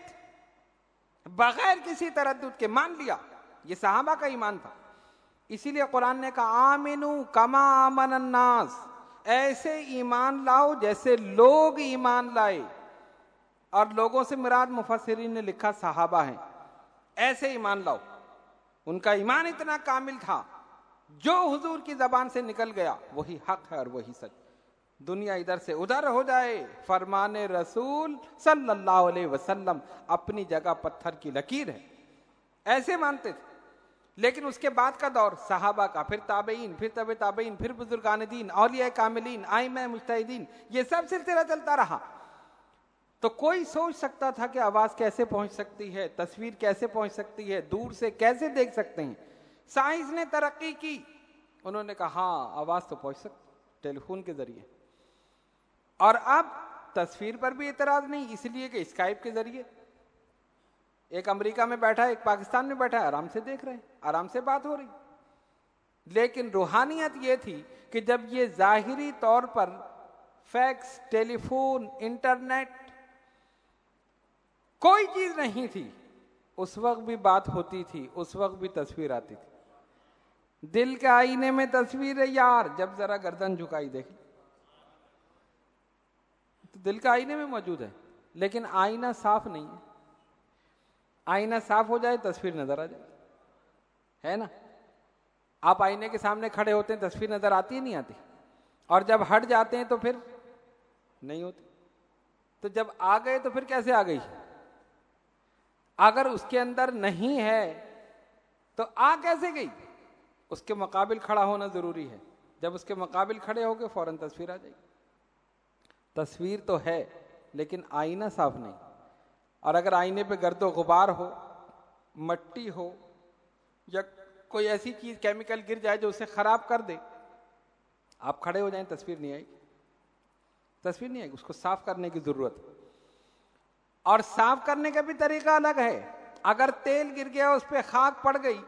बगैर किसी तरद्दुद के मान लिया। ये सहाबा का ईमान था। इसीलिए कुरान ने कहा आमिनू कमा आमन अन्नास, ऐसे ईमान लाओ जैसे लोग ईमान लाए। और लोगों से मुराद मुफस्सिरीन ने लिखा सहाबा हैं। ऐसे ईमान लाओ। उनका ईमान इतना कामिल था, जो हुजूर की जबान से निकल गया वही हक है और वही सच। दुनिया इधर से उधर हो जाए, फरमाने रसूल सल्लल्लाहु अलैहि वसल्लम अपनी जगह पत्थर की लकीर है, ऐसे मानते थे। लेकिन उसके बाद का दौर सहाबा का, फिर ताबईन, फिर तबे ताबईन, फिर बुजुर्गान दीन, औलिया कामिलीन, आइमा मुज्तहिदीन, ये सब सिलसिला चलता रहा। तो कोई सोच सकता था कि आवाज कैसे पहुंच सकती है, तस्वीर कैसे पहुंच सकती है, दूर से कैसे देख सकते हैं। साइंस ने तरक्की की, उन्होंने कहा हाँ आवाज तो पहुंच सकती टेलीफोन के जरिए। और अब तस्वीर पर भी एतराज नहीं, इसलिए कि स्काइप के जरिए एक अमेरिका में बैठा है, एक पाकिस्तान में बैठा है, आराम से देख रहे हैं, आराम से बात हो रही। लेकिन रूहानियत ये थी कि जब ये जाहिरी तौर पर फैक्स, टेलीफोन, इंटरनेट कोई चीज नहीं थी, उस वक्त भी बात होती थी, उस वक्त भी तस्वीर आती थी। दिल के आईने में तस्वीर है यार, जब जरा गर्दन झुकाई देख, तो दिल के आईने में मौजूद है, लेकिन आईना साफ नहीं है। आईना साफ हो जाए तस्वीर नजर आ जाए, है ना। आप आईने के सामने खड़े होते हैं, तस्वीर नजर आती है नहीं आती, और जब हट जाते हैं तो फिर नहीं होती। तो जब आ गए तो फिर कैसे आ गई? अगर उसके अंदर नहीं है तो आ कैसे गई? उसके मुकाबिल खड़ा होना जरूरी है। जब उसके मुकाबिल खड़े होगे फौरन तस्वीर आ जाएगी। तस्वीर तो है लेकिन आईना साफ नहीं। और अगर आईने पे गर्दो गुबार हो, मट्टी हो, या कोई ऐसी चीज केमिकल गिर जाए जो उसे खराब कर दे, आप खड़े हो जाएं तस्वीर नहीं आएगी, तस्वीर नहीं आएगी। उसको साफ करने की जरूरत है। और साफ करने का भी तरीका अलग है। अगर तेल गिर गया, उस पर खाक पड़ गई,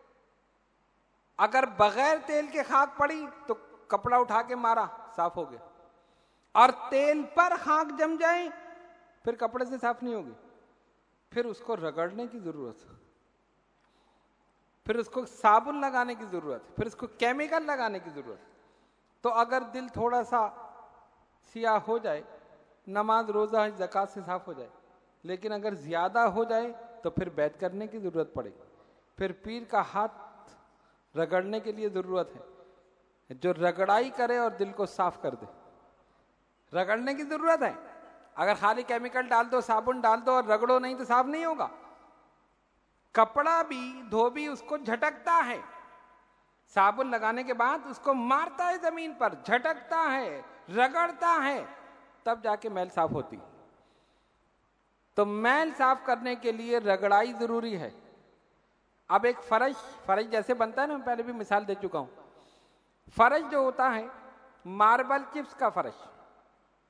अगर बगैर तेल के खाक पड़ी तो कपड़ा उठा के मारा, साफ हो गया। और तेल पर खाक जम जाए फिर कपड़े से साफ नहीं होगी, फिर उसको रगड़ने की जरूरत है, फिर उसको साबुन लगाने की जरूरत है, फिर उसको केमिकल लगाने की जरूरत है। तो अगर दिल थोड़ा सा सियाह हो जाए, नमाज रोजा ज़कात से साफ हो जाए, लेकिन अगर ज्यादा हो जाए तो फिर बैत करने की जरूरत पड़ेगी, फिर पीर का हाथ रगड़ने के लिए जरूरत है, जो रगड़ाई करे और दिल को साफ कर दे। रगड़ने की जरूरत है। अगर खाली केमिकल डाल दो, साबुन डाल दो और रगड़ो नहीं तो साफ नहीं होगा। कपड़ा भी, धोबी उसको झटकता है, साबुन लगाने के बाद उसको मारता है जमीन पर, झटकता है, रगड़ता है, तब जाके मैल साफ होती। तो मैल साफ करने के लिए रगड़ाई जरूरी है। अब एक फर्श, फर्श जैसे बनता है ना, मैं पहले भी मिसाल दे चुका हूं। फर्श जो होता है मार्बल चिप्स का फर्श,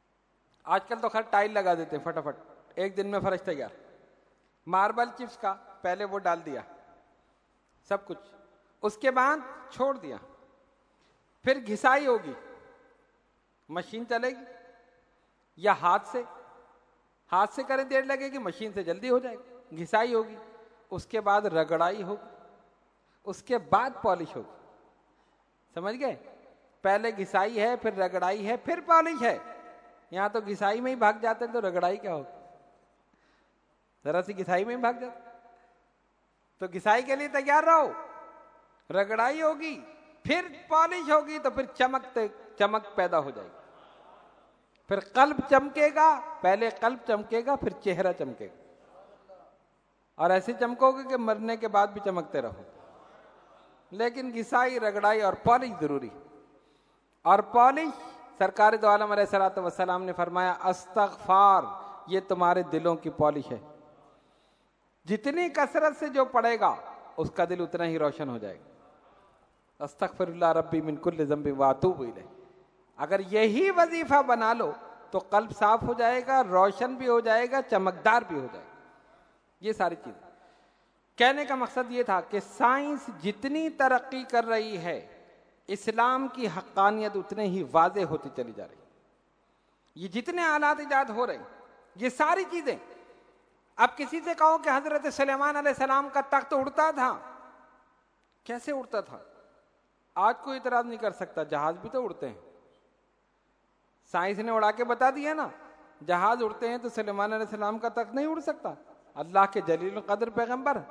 आजकल तो खैर टाइल लगा देते हैं फटाफट, एक दिन में फर्श तैयार। मार्बल चिप्स का पहले वो डाल दिया सब कुछ, उसके बाद छोड़ दिया, फिर घिसाई होगी, मशीन चलेगी, या हाथ से, हाथ से करें देर लगेगी, मशीन से जल्दी हो जाएगी, घिसाई होगी, उसके बाद रगड़ाई होगी, उसके बाद पॉलिश होगी। समझ गए? पहले घिसाई है, फिर रगड़ाई है, फिर पॉलिश है। यहां तो घिसाई में ही भाग जाते हैं, तो रगड़ाई क्या होगी? जरा सी घिसाई में ही भाग जाते। तो घिसाई के लिए तैयार रहो, रगड़ाई होगी, फिर पॉलिश होगी, तो फिर चमक चमक पैदा हो जाएगी, फिर कल्ब चमकेगा, पहले कल्ब चमकेगा, फिर चेहरा चमकेगा, और ऐसे चमकोगे कि मरने के बाद भी चमकते रहो। लेकिन घिसाई, रगड़ाई और पॉलिश जरूरी। और पॉलिश, सरकार दो आलम अलैहिस्सलातु वस्सलाम ने फरमाया, अस्तगफार, ये तुम्हारे दिलों की पॉलिश है। जितनी कसरत से जो पढ़ेगा उसका दिल उतना ही रोशन हो जाएगा। अस्तगफिरुल्लाह रब्बी मिन कुल्लि ज़ंबिन व अतूबु इलैह। अगर यही वजीफा बना लो तो कल्ब साफ हो जाएगा, रोशन भी हो जाएगा, चमकदार भी हो जाएगा। ये सारी चीजें कहने का मकसद ये था कि साइंस जितनी तरक्की कर रही है, इस्लाम की हक्कानियत उतने ही वाज़ेह होती चली जा रही। ये जितने आलात इजाद हो रहे, ये सारी चीजें, अब किसी से कहो कि हजरत सुलेमान अलैहिस्सलाम का तख्त उड़ता था, कैसे उड़ता था? आज कोई इतराज नहीं कर सकता, जहाज भी तो उड़ते हैं। साइंस ने उड़ा के बता दिया ना, जहाज उड़ते हैं, तो सुलेमान अलैहिस्सलाम का तख्त नहीं उड़ सकता? अल्लाह के जलील कदर पैगंबर।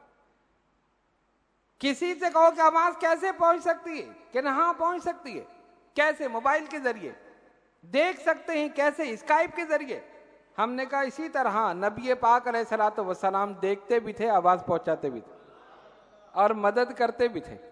किसी से कहो कि आवाज कैसे पहुंच सकती है, कि हाँ पहुंच सकती है। कैसे? मोबाइल के जरिए देख सकते हैं। कैसे? स्काइप के जरिए। हमने कहा इसी तरह नबी पाक अलैहिस्सलातु वस्सलाम देखते भी थे, आवाज पहुंचाते भी थे, और मदद करते भी थे।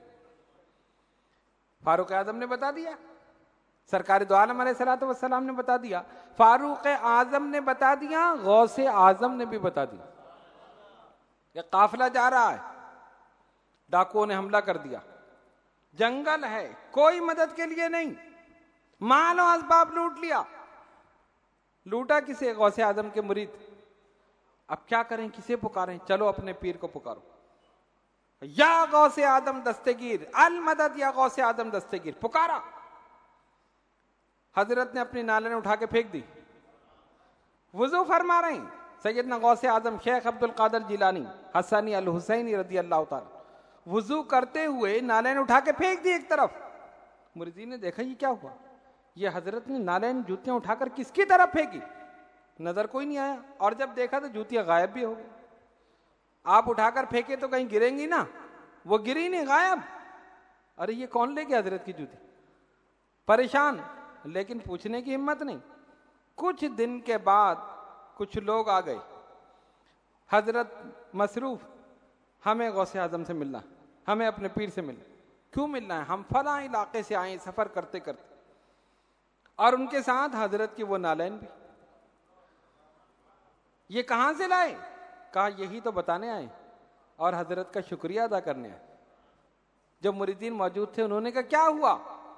फारूक आजम ने बता दिया, सरकार दो आलम अलैहिस्सलातु वस्सलाम ने बता दिया, फारूक आजम ने बता दिया, गौसे आजम ने भी बता दिया। ये काफिला जा रहा है, डाकुओं ने हमला कर दिया, जंगल है, कोई मदद के लिए नहीं, माल और असबाब लूट लिया। लूटा किसे? गौसे आजम के मुरीद। अब क्या करें, किसे पुकारें? चलो अपने पीर को पुकारो, या गौसे आदम दस्तगीर, अल मदद या गौसे आदम दस्तगीर। पुकारा, हजरत ने अपनी नाले उठा के फेंक दी। वुजू फरमा रहे हैं सैयदना गौसे आजम शेख अब्दुल कादिर जिलानी हसनी अल हुसैनी रदी अल्लाह ताला। वुजू करते हुए नाले उठा के फेंक दी एक तरफ। मुरीदी ने देखा ये क्या हुआ, ये हजरत ने नालैन जूतियां उठाकर किसकी तरफ फेंकी? नजर कोई नहीं आया, और जब देखा तो जूतियां गायब भी हो गई। आप उठाकर फेंके तो कहीं गिरेंगी ना, वो गिरी नहीं, गायब। अरे ये कौन ले गया हजरत की जूती? परेशान, लेकिन पूछने की हिम्मत नहीं। कुछ दिन के बाद कुछ लोग आ गए, हजरत मसरूफ, हमें गौसे आजम से मिलना, हमें अपने पीर से मिलना। क्यों मिलना है? हम फला इलाके से आए सफर करते करते, और उनके साथ हजरत की वो नालैन भी। ये कहां से लाए? कहा यही तो बताने आए और हजरत का शुक्रिया अदा करने आए। जब मुरीदीन मौजूद थे, उन्होंने कहा क्या हुआ?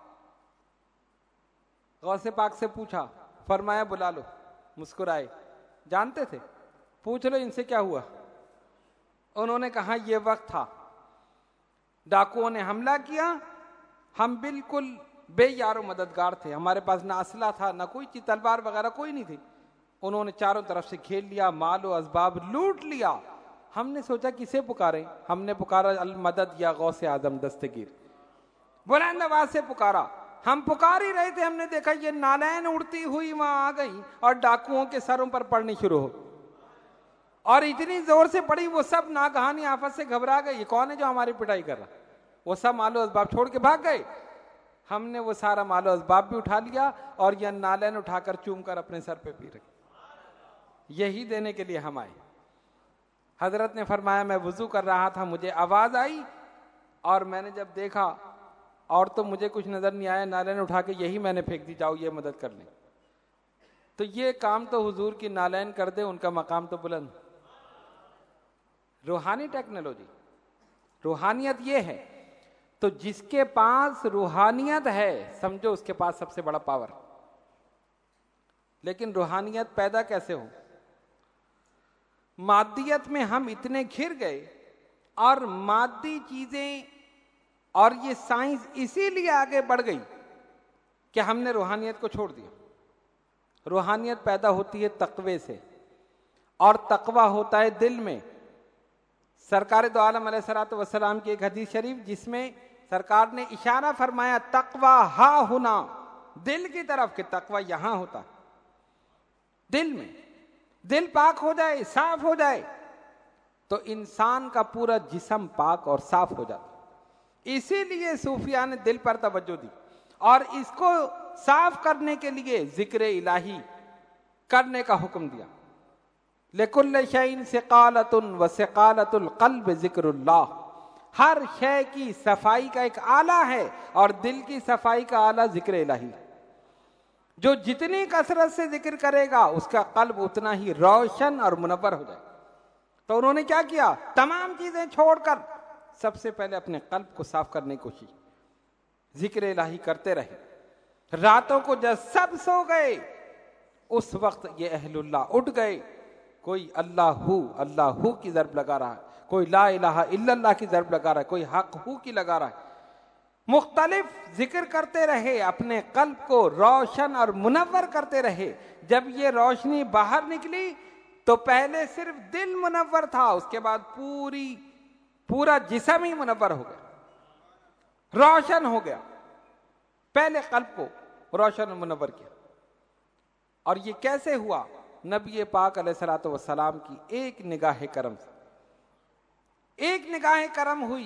गौसे पाक से पूछा, फरमाया बुला लो। मुस्कुराए, जानते थे, पूछ लो इनसे क्या हुआ। उन्होंने कहा यह वक्त था, डाकुओं ने हमला किया, हम बिल्कुल बेयारो मददगार थे, हमारे पास ना असला था, ना कोई चीज, तलवार वगैरह कोई नहीं थी। उन्होंने चारों तरफ से घेर लिया, माल और असबाब लूट लिया। हमने सोचा किसे पुकारें? हमने पुकारा अल मदद या गौसे आजम दस्तगीर, बुलंद आवाज से पुकारा। हम पुकार ही रहे थे, हमने देखा ये नालैन उड़ती हुई वहां आ गई और डाकुओं के सरों पर पड़नी शुरू हो, और इतनी जोर से पड़ी वो सब नागहानी आफत से घबरा गए, ये कौन है जो हमारी पिटाई कर रहा? वो सब मालो असबाब छोड़ के भाग गए। हमने वो सारा मालो असबाब भी उठा लिया और यह नालैन उठाकर चूम कर अपने सर पे पी रखी। यही देने के लिए हम आए। हजरत ने फरमाया मैं वुजू कर रहा था, मुझे आवाज आई और मैंने जब देखा और तो मुझे कुछ नजर नहीं आया, नालैन उठा के यही मैंने फेंक दी, जाओ ये मदद कर ले। तो ये काम तो हुजूर की नालैन कर दे, उनका मकाम तो बुलंद। रूहानी टेक्नोलॉजी, रूहानियत ये है। तो जिसके पास रूहानियत है समझो उसके पास सबसे बड़ा पावर। लेकिन रूहानियत पैदा कैसे हो? मादियत में हम इतने घिर गए और मादी चीजें और ये साइंस इसीलिए आगे बढ़ गई कि हमने रूहानियत को छोड़ दिया। रूहानियत पैदा होती है तकवे से, और तकवा होता है दिल में। सरकार दो आलम अलैहिस्सलातु वस्सलाम की एक हदीस शरीफ जिसमें सरकार ने इशारा फरमाया तकवा हा हुना, दिल की तरफ, कि तकवा यहां होता, दिल में। दिल पाक हो जाए, साफ हो जाए, तो इंसान का पूरा जिस्म पाक और साफ हो जाता। इसीलिए सूफिया ने दिल पर तवज्जो दी और इसको साफ करने के लिए जिक्र इलाही करने का हुक्म दिया। लिकुल्ल शैइन सिकालतुन व सिकालतुल क़ल्ब जिक्रुल्लाह। हर शय की सफाई का एक आला है और दिल की सफाई का आला जिक्र इलाही। जो जितनी कसरत से जिक्र करेगा उसका कल्ब उतना ही रोशन और मुनव्वर हो जाएगा। तो उन्होंने क्या किया, तमाम चीजें छोड़कर सबसे पहले अपने कल्ब को साफ करने की कोशिश, जिक्र इलाही करते रहे। रातों को जब सब सो गए उस वक्त ये अहलुल्लाह उठ गए। कोई अल्लाहू अल्लाहू की ज़र्ब लगा रहा है, कोई ला इलाहा इल्लल्लाह की ज़र्ब लगा रहा है, कोई हक हू की लगा रहा है। मुख्तलिफ जिक्र करते रहे, अपने कल्ब को रोशन और मुनव्वर करते रहे। जब ये रोशनी बाहर निकली तो पहले सिर्फ दिल मुनव्वर था, उसके बाद पूरी पूरा जिस्म ही मुनव्वर हो गया, रोशन हो गया। पहले कल्ब को रोशन और मुनव्वर किया। और ये कैसे हुआ? नबी पाक अलैहिस्सलातु वस्सलाम की एक निगाह करम से। एक निगाह करम हुई,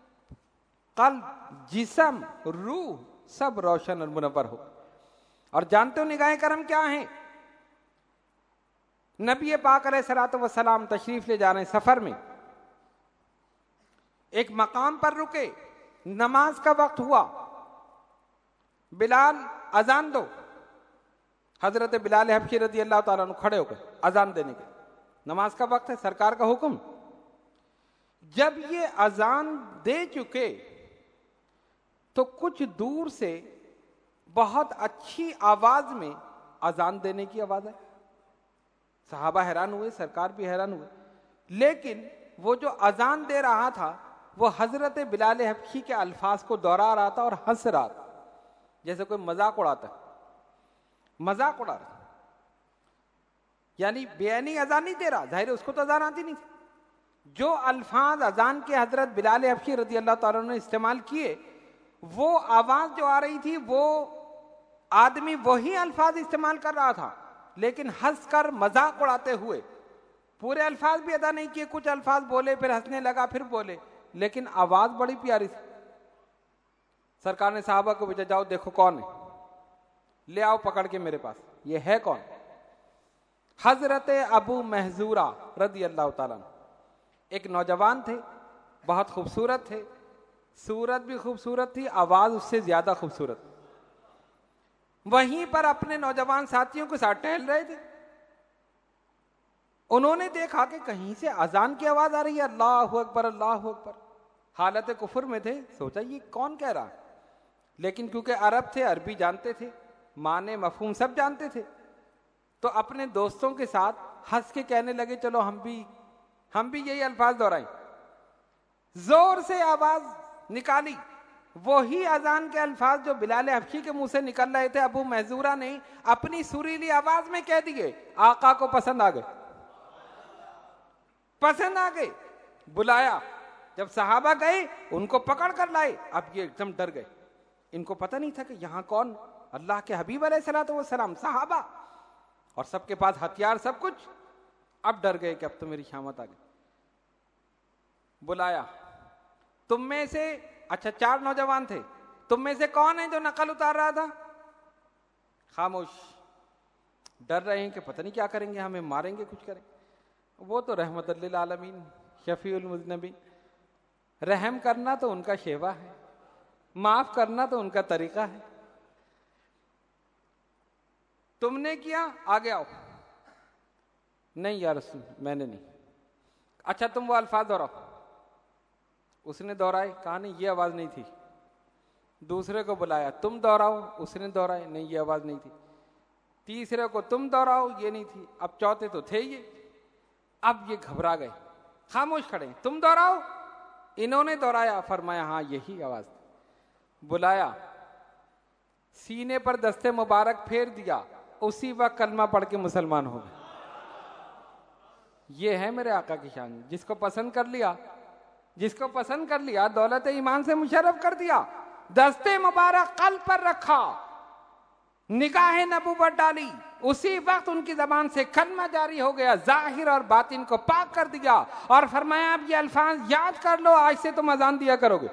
कल्ब, जिस्म, रूह सब रोशन और मुनव्वर हो। और जानते हो निगाह करम क्या है? नबी पाक अलैहिस्सलातु वस्सलाम तशरीफ ले जा रहे हैं सफर में, एक मकाम पर रुके, नमाज का वक्त हुआ, बिलाल अजान दो। हजरत बिलाल हबशी रजी अल्लाह ताला अन्हु खड़े हो गए अजान देने के। नमाज का वक्त है, सरकार का हुक्म। जब ये अजान दे चुके तो कुछ दूर से बहुत अच्छी आवाज में अजान देने की आवाज है। सहाबा हैरान हुए, सरकार भी हैरान हुए। लेकिन वो जो अजान दे रहा था वो हजरत बिलाल हबशी के अल्फाज को दोहरा रहा था और हंस रहा था, जैसे कोई मजाक उड़ाता है, मजाक उड़ा रहा। यानी बेआनी अजान नहीं दे रहा, जाहिर है उसको तो अजान आती नहीं थी। जो अल्फाज अजान के हजरत बिलाल हबशी रजी अल्लाह ताला ने इस्तेमाल किए, वो आवाज जो आ रही थी वो आदमी वही अल्फाज इस्तेमाल कर रहा था, लेकिन हंसकर मजाक उड़ाते हुए। पूरे अल्फाज भी अदा नहीं किए, कुछ अल्फाज बोले, फिर हंसने लगा, फिर बोले, लेकिन आवाज बड़ी प्यारी थी। सरकार ने साहबा को भेजा, जाओ देखो कौन है, ले आओ पकड़ के मेरे पास। ये है कौन? हजरत अबू महजूरा रदी अल्लाह ताला। एक नौजवान थे, बहुत खूबसूरत थे, सूरत भी खूबसूरत थी, आवाज उससे ज्यादा खूबसूरत। वहीं पर अपने नौजवान साथियों के साथ टहल रहे थे। उन्होंने देखा कि कहीं से अजान की आवाज आ रही है, अल्लाहु अकबर अल्लाहु अकबर। हालत कुफर में थे, सोचा ये कौन कह रहा है, लेकिन क्योंकि अरब थे, अरबी जानते थे, माने मफहूम सब जानते थे, तो अपने दोस्तों के साथ हंस के कहने लगे, चलो हम भी हम भी यही अल्फाज दोहराएं। जोर से आवाज निकाली, वही अजान के अल्फाज जो बिलाल हबशी के मुंह से निकल रहे थे, अबू महजूरा ने अपनी सुरीली आवाज में कह दिए। आका को पसंद आ गए, पसंद आ गए। बुलाया, जब सहाबा गए उनको पकड़ कर लाए। अब ये एकदम डर गए, इनको पता नहीं था कि यहां कौन, अल्लाह के हबीब अलैहिस्सलातु वस्सलाम, सहाबा, और सबके पास हथियार सब कुछ। अब डर गए कि अब तो मेरी शामत आ गई। बुलाया, तुम में से, अच्छा चार नौजवान थे, तुम में से कौन है जो नकल उतार रहा था? खामोश, डर रहे हैं कि पता नहीं क्या करेंगे, हमें मारेंगे, कुछ करेंगे। वो तो रहमतुल लिल आलमीन, शफीउल मुज़नबीन। रहम करना तो उनका शेवा है, माफ करना तो उनका तरीका है। तुमने किया, आगे आओ। नहीं यार रसूल, मैंने नहीं। अच्छा तुम वो अल्फाज दोहराओ। उसने दोहराए, कहा नहीं ये आवाज नहीं थी। दूसरे को बुलाया, तुम दोहराओ, उसने दोहराए, नहीं ये आवाज नहीं थी। तीसरे को तुम दोहराओ, ये नहीं थी। अब चौथे तो थे ये, अब ये घबरा गए, खामोश खड़े। तुम दोहराओ। इन्होंने दोहराया, फरमाया हाँ यही आवाज। बुलाया, सीने पर दस्ते मुबारक फेर दिया, उसी वक्त कलमा पढ़ के मुसलमान हो गए। ये है मेरे आका की शान। जिसको पसंद कर लिया, जिसको पसंद कर लिया, दौलत ईमान से मुशर्रफ कर दिया, दस्ते मुबारक कल्ब पर रखा, निगाह नबूवत डाली, उसी वक्त उनकी जबान से कलमा जारी हो गया, जाहिर और बातिन को पाक कर दिया। और फरमाया अब ये अल्फाज याद कर लो, आज से तुम अजान दिया करोगे।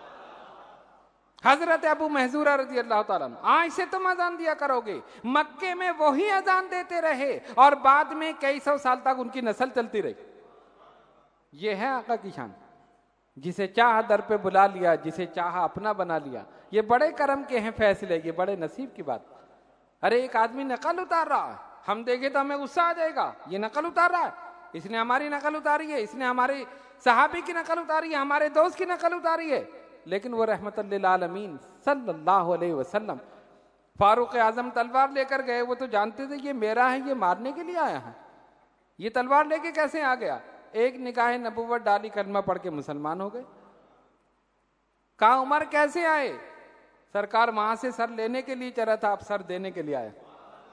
हजरत अबू महजूरा रजी अल्लाह ताला अन्हु, आज से तुम अजान दिया करोगे। मक्के में वही अजान देते रहे और बाद में कई सौ साल तक उनकी नस्ल चलती रही। ये है आका की शान। जिसे चाह दर पे बुला लिया, जिसे चाह अपना बना लिया। ये बड़े करम के हैं फैसले, ये बड़े नसीब की बात। अरे एक आदमी नकल उतार रहा है, हम देखे तो हमें गुस्सा आ जाएगा, ये नकल उतार रहा है, इसने हमारी नकल उतारी है, इसने हमारे सहाबी की नकल उतारी है, हमारे दोस्त की नकल उतारी है। लेकिन वो रहमतुल लिल आलमीन सल्लल्लाहु अलैहि वसल्लम फारूक आजम तलवार लेकर गए, वो तो जानते थे ये मेरा है, ये मारने के लिए आया है। ये तलवार लेके कैसे आ गया? एक निगाह नबूवत डाली, कलमा पढ़ के मुसलमान हो गए। कहा उमर कैसे आए? सरकार वहां से सर लेने के लिए चला था, अब सर देने के लिए आया।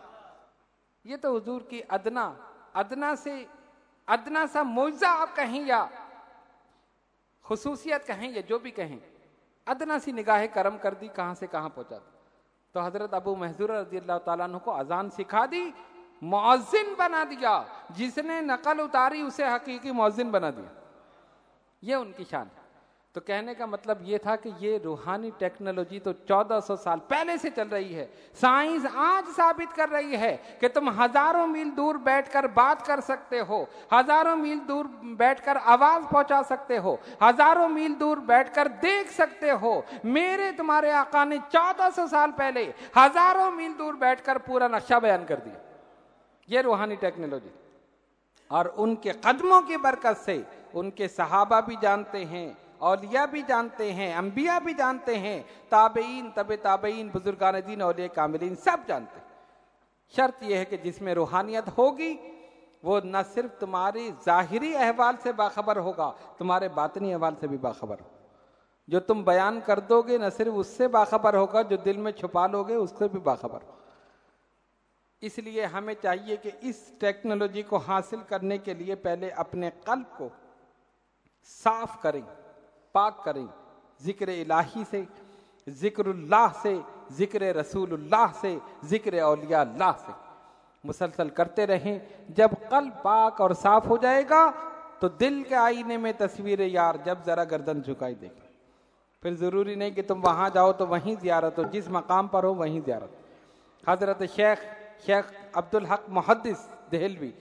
ये तो हुजूर की अदना अदना से अदना सा मौजा आप कहें या खुसूसियत कहें या जो भी कहें, अदना सी निगाह करम कर दी, कहां से कहां पहुंचा दी। तो हजरत अबू महजूरा रज़ी अल्लाह ताला अन्हु को अजान सिखा दी, मुअज्जिन बना दिया। जिसने नकल उतारी उसे हकीकी मुअज्जिन बना दिया। ये उनकी शान। तो कहने का मतलब ये था कि ये रूहानी टेक्नोलॉजी तो चौदह सौ साल पहले से चल रही है। साइंस आज साबित कर रही है कि तुम हजारों मील दूर बैठकर बात कर सकते हो, हजारों मील दूर बैठकर आवाज पहुंचा सकते हो, हजारों मील दूर बैठकर देख सकते हो। मेरे तुम्हारे आका ने चौदह सौ साल पहले हजारों मील दूर बैठकर पूरा नक्शा बयान कर दिया। ये रूहानी टेक्नोलॉजी। और उनके कदमों की बरकत से उनके सहाबा भी जानते हैं, औलिया भी जानते हैं, अंबिया भी जानते हैं, ताबईन, तबे ताबईन, बुजुर्गान दीन, औलिया कामिलीन सब जानते हैं। शर्त यह है कि जिसमें रूहानियत होगी वो न सिर्फ तुम्हारी जाहिरी अहवाल से बाखबर होगा, तुम्हारे बातनी अहवाल से भी बाखबर हो। जो तुम बयान कर दोगे न सिर्फ उससे बाखबर होगा, जो दिल में छुपा लोगे उससे भी बाखबर हो। इसलिए हमें चाहिए कि इस टेक्नोलॉजी को हासिल करने के लिए पहले अपने कल्ब को साफ करें, पाक करें, जिक्र इलाही से, जिक्रुल्लाह से, जिक्र रसूलुल्लाह से, जिक्र औलिया अल्लाह से मुसलसल करते रहें। जब कल्ब पाक और साफ हो जाएगा तो दिल के आईने में तस्वीर यार जब जरा गर्दन झुकाई देगी। फिर जरूरी नहीं कि तुम वहां जाओ तो वहीं जियारत हो, जिस मकाम पर हो वहीं जियारत। हजरत शेख शेख अब्दुल हक मुहद्दिस देहलवी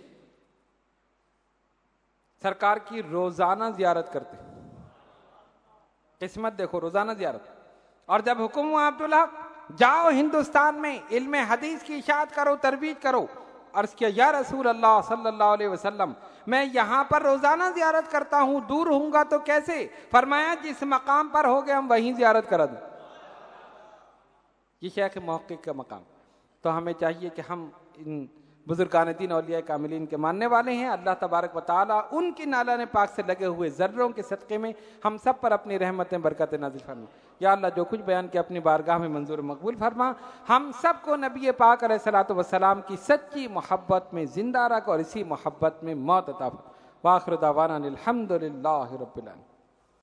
सरकार की रोजाना जियारत करते। किस्मत देखो, रोजाना जियारत। और जब हुक्म हुआ अब्दुल हक जाओ हिंदुस्तान में इल्म हदीस की इशाअत करो, तरबीज करो। अर्ज किया या रसूल अल्लाह सल्लल्लाहु अलैहि वसल्लम, मैं यहाँ पर रोजाना जियारत करता हूँ, दूर होऊंगा तो कैसे? फरमाया जिस मकाम पर हो गए हम वहीं जियारत करा दूं। ये शेख मुहक्किक का मकाम। तो हमें चाहिए कि हम इन बुजुर्गान दीन औलिया कामिलीन के मानने वाले हैं। अल्लाह तबारक व तआला उनकी नालाने पाक से लगे हुए जर्रों के सदक़े में हम सब पर अपनी रहमतें बरकतें नाज़िल फरमा। या अल्लाह जो कुछ बयान के अपनी बारगाह में मंजूर मकबूल फरमा। हम सबको नबी पाक अलैहिस्सलातु वस्सलाम की सच्ची मोहब्बत में जिंदा रख और इसी मोहब्बत में मौत अता फरमा। वाखिर दावाना अनिल हम्दुलिल्लाहि रब्बिल आलमीन।